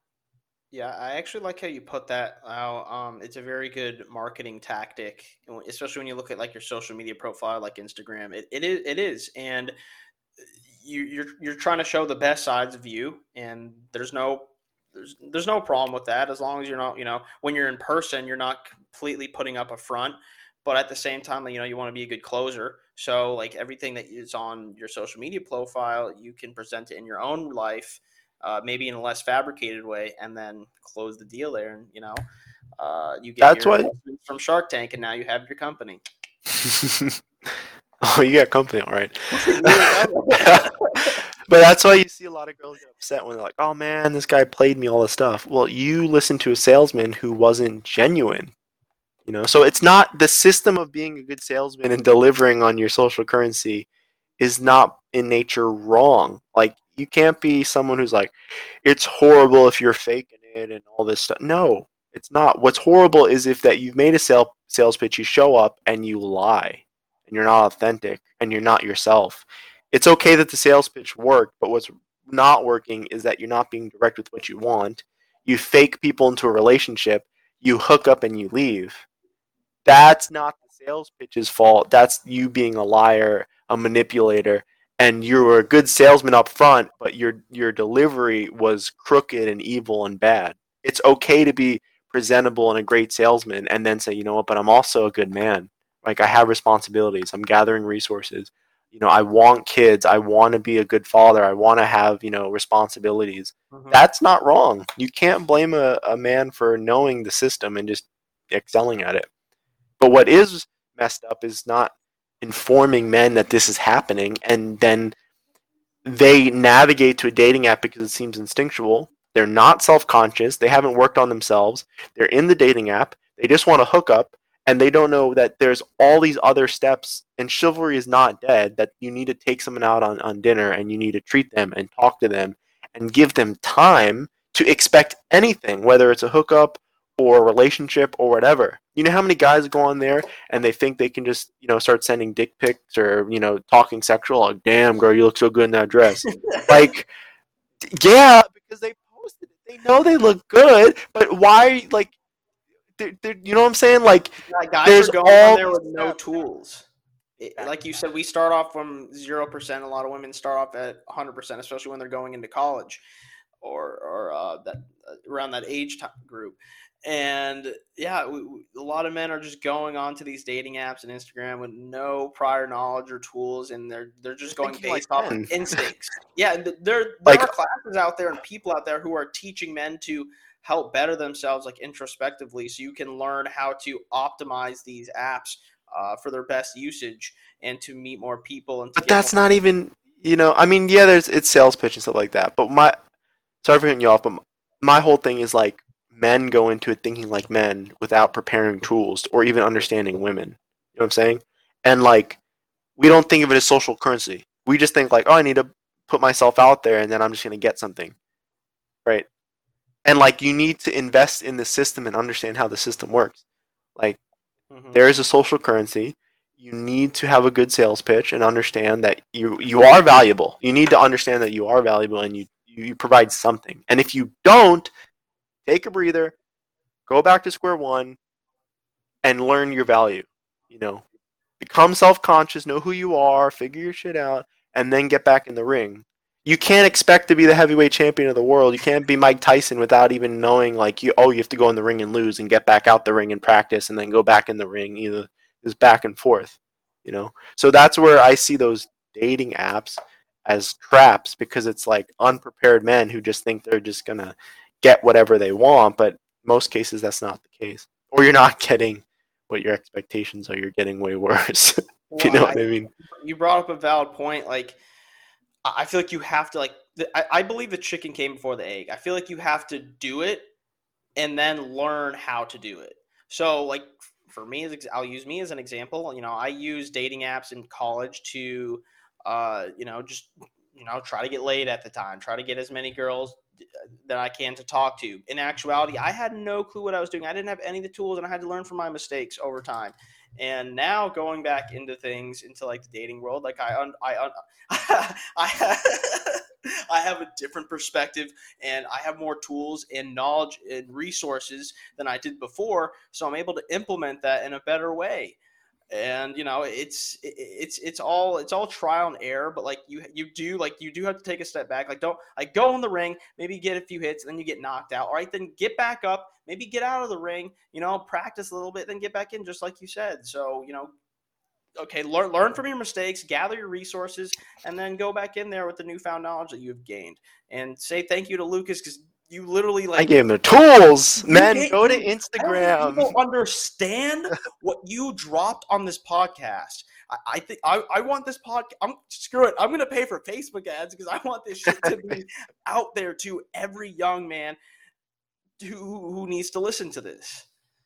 Yeah, I actually like how you put that out. Um, it's a very good marketing tactic, especially when you look at like your social media profile, like Instagram. It, it is, it is, and you, you're you're trying to show the best sides of you, and there's no there's there's no problem with that as long as you're not, you know, when you're in person, you're not completely putting up a front, but at the same time, you know, you want to be a good closer. So like everything that is on your social media profile, you can present it in your own life, uh, maybe in a less fabricated way, and then close the deal there. And you know, uh, you get That's your why investments from Shark Tank, and now you have your company. Oh, you got company, all right. But that's why you see a lot of girls get upset when they're like, "Oh man, this guy played me all this stuff." Well, you listened to a salesman who wasn't genuine, you know. So it's not the system of being a good salesman and delivering on your social currency is not in nature wrong. Like you can't be someone who's like, "It's horrible if you're faking it and all this stuff." No, it's not. What's horrible is if that you've made a sale, sales pitch, you show up and you lie, and you're not authentic, and you're not yourself. It's okay that the sales pitch worked, but what's not working is that you're not being direct with what you want. You fake people into a relationship, you hook up and you leave. That's not the sales pitch's fault. That's you being a liar, a manipulator, and you were a good salesman up front, but your your delivery was crooked and evil and bad. It's okay to be presentable and a great salesman and then say, you know what, but I'm also a good man. Like I have responsibilities. I'm gathering resources. You know, I want kids. I want to be a good father. I want to have, you know, responsibilities. Mm-hmm. That's not wrong. You can't blame a, a man for knowing the system and just excelling at it. But what is messed up is not informing men that this is happening, and then they navigate to a dating app because it seems instinctual. They're not self-conscious. They haven't worked on themselves. They're in the dating app. They just want to hook up. And they don't know that there's all these other steps, and chivalry is not dead, that you need to take someone out on, on dinner, and you need to treat them and talk to them and give them time to expect anything, whether it's a hookup or a relationship or whatever. You know how many guys go on there and they think they can just, you know, start sending dick pics or, you know, talking sexual, like, damn, girl, you look so good in that dress. Like, yeah, because they posted it. They know they look good, but why, like, They're, they're, you know what I'm saying? Like, yeah, guys are going on there with no tools. It, like you said, we start off from zero percent. A lot of women start off at one hundred percent, especially when they're going into college or or uh, that uh, around that age t- group. And yeah, we, we, a lot of men are just going onto these dating apps and Instagram with no prior knowledge or tools, and they're they're just going based like off of instincts. Yeah, there there like, are classes out there and people out there who are teaching men to help better themselves, like introspectively, so you can learn how to optimize these apps uh, for their best usage and to meet more people. And to but that's not even, you know, I mean, yeah, there's it's sales pitch and stuff like that. But my, sorry for cutting you off, but my whole thing is like men go into it thinking like men without preparing tools or even understanding women. You know what I'm saying? And like, we don't think of it as social currency. We just think like, oh, I need to put myself out there and then I'm just going to get something, right? And, like, you need to invest in the system and understand how the system works. Like, mm-hmm. There is a social currency. You need to have a good sales pitch and understand that you, you are valuable. You need to understand that you are valuable and you, you provide something. And if you don't, take a breather, go back to square one, and learn your value. You know, become self-conscious, know who you are, figure your shit out, and then get back in the ring. You can't expect to be the heavyweight champion of the world. You can't be Mike Tyson without even knowing, like, you oh, you have to go in the ring and lose and get back out the ring and practice and then go back in the ring. Either is back and forth, you know. So that's where I see those dating apps as traps, because it's like unprepared men who just think they're just gonna get whatever they want, but most cases that's not the case. Or you're not getting what your expectations are. You're getting way worse. Well, you know I, what I mean? You brought up a valid point, like. I feel like you have to, like, I, I believe the chicken came before the egg. I feel like you have to do it and then learn how to do it. So, like, for me, I'll use me as an example. You know, I use dating apps in college to, uh, you know, just, you know, try to get laid at the time, try to get as many girls that I can to talk to. In actuality, I had no clue what I was doing. I didn't have any of the tools, and I had to learn from my mistakes over time. And now going back into things, into like the dating world, like I, un, I, un, I, have, I have a different perspective, and I have more tools and knowledge and resources than I did before. So I'm able to implement that in a better way. and you know it's it's it's all it's all trial and error, but like you you do like you do have to take a step back. Like don't like go in the ring, maybe get a few hits, and then you get knocked out. All right, then get back up, maybe get out of the ring, you know, practice a little bit, then get back in, just like you said. So you know, okay, learn learn from your mistakes, gather your resources, and then go back in there with the newfound knowledge that you've gained. And say thank you to Lucas, because you literally like I gave him the tools, man. gave, Go to I don't think Instagram. people understand what you dropped on this podcast. I, I think I, I want this podcast. I'm screw it. I'm gonna pay for Facebook ads because I want this shit to be out there to every young man who who needs to listen to this.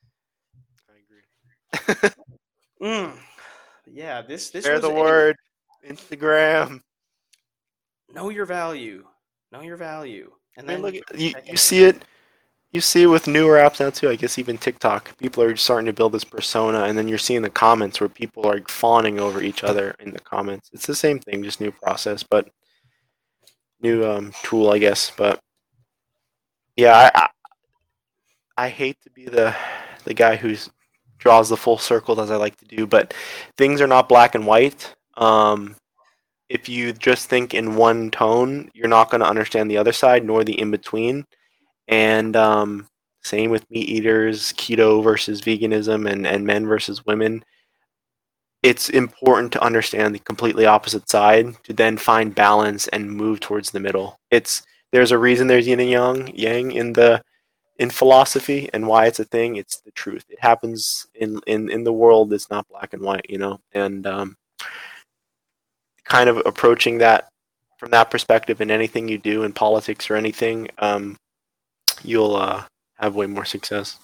I agree. Mm. Yeah, this this Share was the a, word. Instagram. know your value. Know your value. And I then mean, look, you, you see it. You see it with newer apps now too. I guess even TikTok. People are starting to build this persona, and then you're seeing the comments where people are fawning over each other in the comments. It's the same thing, just new process, but new um, tool, I guess. But yeah, I, I I hate to be the the guy who draws the full circle as I like to do, but things are not black and white. Um, if you just think in one tone, you're not going to understand the other side nor the in between. And um, same with meat eaters, keto versus veganism, and, and men versus women. It's important to understand the completely opposite side to then find balance and move towards the middle. It's there's a reason there's yin and yang, yang in the in philosophy, and why it's a thing. It's the truth. It happens in in, in the world. It's not black and white, you know. And um, kind of approaching that from that perspective in anything you do in politics or anything, um, you'll uh, have way more success.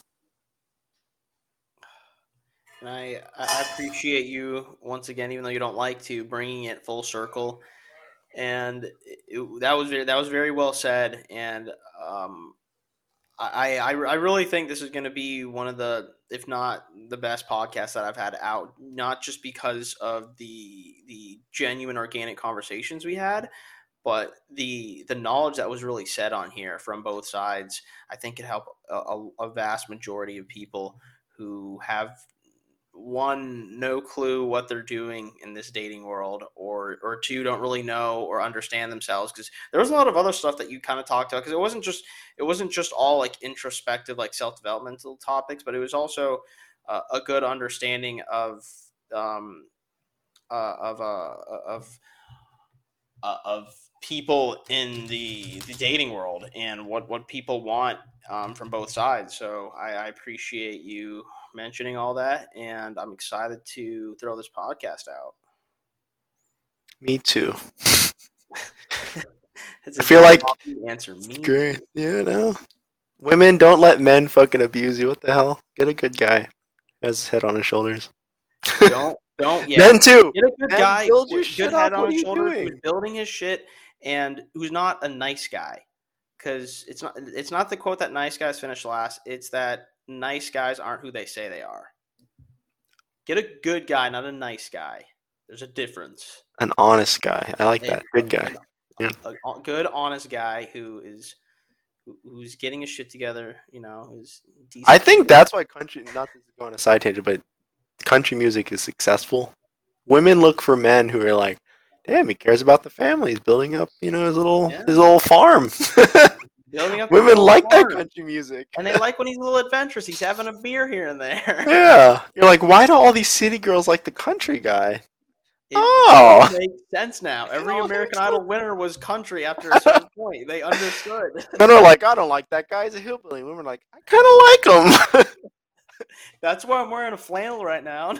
And I, I appreciate you once again, even though you don't like to, bringing it full circle. And it, that was very, that was very well said. And um, I, I I really think this is going to be one of the, if not the best podcasts that I've had out. Not just because of the the genuine organic conversations we had, but the the knowledge that was really said on here from both sides. I think could help a, a vast majority of people who have, one, no clue what they're doing in this dating world, or or two, don't really know or understand themselves, because there was a lot of other stuff that you kind of talked about, because it wasn't just it wasn't just all like introspective, like self-developmental topics, but it was also uh, a good understanding of um uh, of uh of uh, of people in the the dating world, and what what people want um, from both sides. So I, I appreciate you mentioning all that, and I'm excited to throw this podcast out. Me too. It's I feel like answer me. Great. Yeah, no. Women, don't let men fucking abuse you. What the hell? Get a good guy who has his head on his shoulders. Don't don't yeah. Men too. Get a good Men, guy build your with shit good head up. on What his are you shoulders, doing? who's building his shit, and who's not a nice guy. Because it's not it's not the quote that nice guys finish last. It's that nice guys aren't who they say they are. Get a good guy, not a nice guy. There's a difference. An honest guy. I like A- that. Good guy. Yeah. A, a good, honest guy who is who- who's getting his shit together. You know, who's decent. I think that's why country, not to go on a side tangent, but country music is successful. Women look for men who are like, damn, he cares about the family. He's building up, you know, his little Yeah. his little farm. building up. Women a like that farm. country music. And they like when he's a little adventurous. He's having a beer here and there. Yeah. You're like, why do all these city girls like the country guy? It Oh. makes sense now. Every all American makes Idol winner was country after a certain point. They understood. Men are like, I don't like that guy. He's a hillbilly. Women are like, I kind of like him. That's why I'm wearing a flannel right now.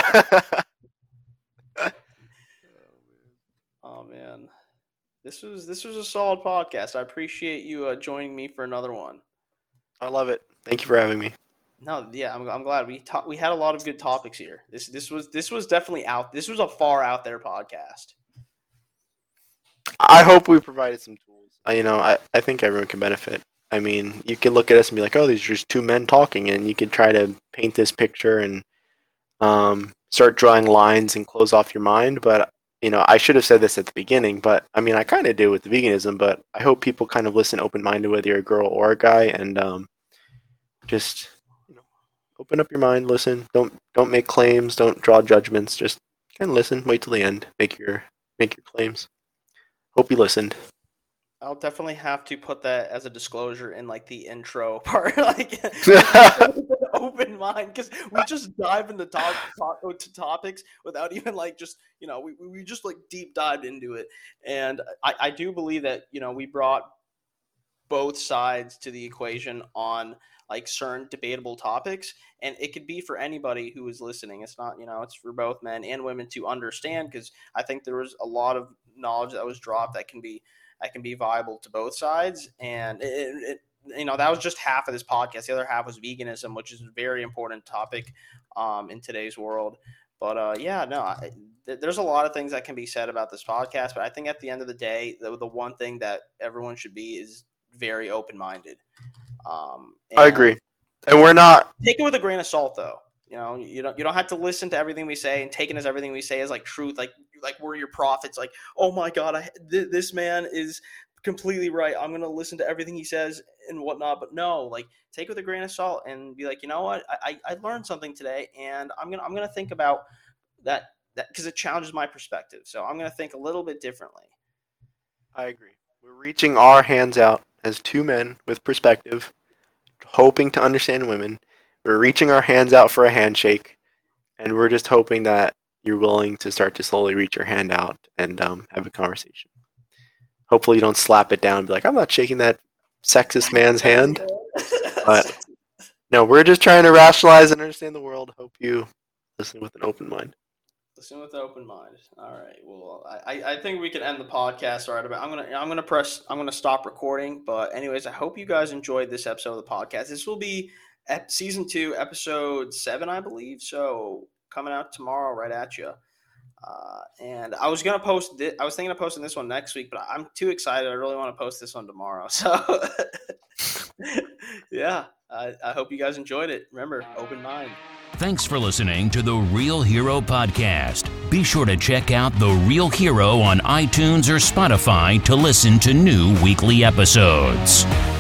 Oh man, this was this was a solid podcast. I appreciate you uh, joining me for another one. I love it. Thank you for having me. No, yeah, I'm, I'm glad we ta- we had a lot of good topics here. This this was this was definitely out. This was a far out there podcast. I hope we provided some tools. I, you know, I, I think everyone can benefit. I mean, you can look at us and be like, oh, these are just two men talking, and you can try to paint this picture and um, start drawing lines and close off your mind. But, you know, I should have said this at the beginning, but, I mean, I kind of do with the veganism, but I hope people kind of listen open-minded, whether you're a girl or a guy, and um, just, you know, open up your mind, listen. Don't don't make claims. Don't draw judgments. Just kind of listen. Wait till the end. Make your make your claims. Hope you listened. I'll definitely have to put that as a disclosure in like the intro part, like open mind, because we just dive into top, top, to topics without even like just you know we we just like deep dived into it, and I, I do believe that you know we brought both sides to the equation on like certain debatable topics, and it could be for anybody who is listening. It's not you know it's for both men and women to understand, because I think there was a lot of knowledge that was dropped that can be. that can be viable to both sides. And, it, it, you know, that was just half of this podcast. The other half was veganism, which is a very important topic um, in today's world. But, uh, yeah, no, I, th- there's a lot of things that can be said about this podcast. But I think at the end of the day, the, the one thing that everyone should be is very open-minded. Um, I agree. And we're not – take it with a grain of salt, though. You know, you don't you don't have to listen to everything we say and take it as everything we say as like truth, like like we're your prophets. Like, oh my God, I, th- this man is completely right. I'm gonna listen to everything he says and whatnot. But no, like take it with a grain of salt and be like, you know what, I I learned something today, and I'm gonna I'm gonna think about that that because it challenges my perspective. So I'm gonna think a little bit differently. I agree. We're reaching our hands out as two men with perspective, hoping to understand women. We're reaching our hands out for a handshake, and we're just hoping that you're willing to start to slowly reach your hand out and um, have a conversation. Hopefully you don't slap it down and be like, I'm not shaking that sexist man's hand. But no, we're just trying to rationalize and understand the world. Hope you listen with an open mind. Listen with an open mind. All right. Well, I, I think we can end the podcast right about. I'm gonna I'm gonna press. I'm gonna stop recording. But anyways, I hope you guys enjoyed this episode of the podcast. This will be season two, episode seven, I believe. So coming out tomorrow, right at you. Uh, and I was gonna post. This, I was thinking of posting this one next week, but I'm too excited. I really want to post this one tomorrow. So yeah, I, I hope you guys enjoyed it. Remember, open mind. Thanks for listening to the Real Hero Podcast. Be sure to check out The Real Hero on iTunes or Spotify to listen to new weekly episodes.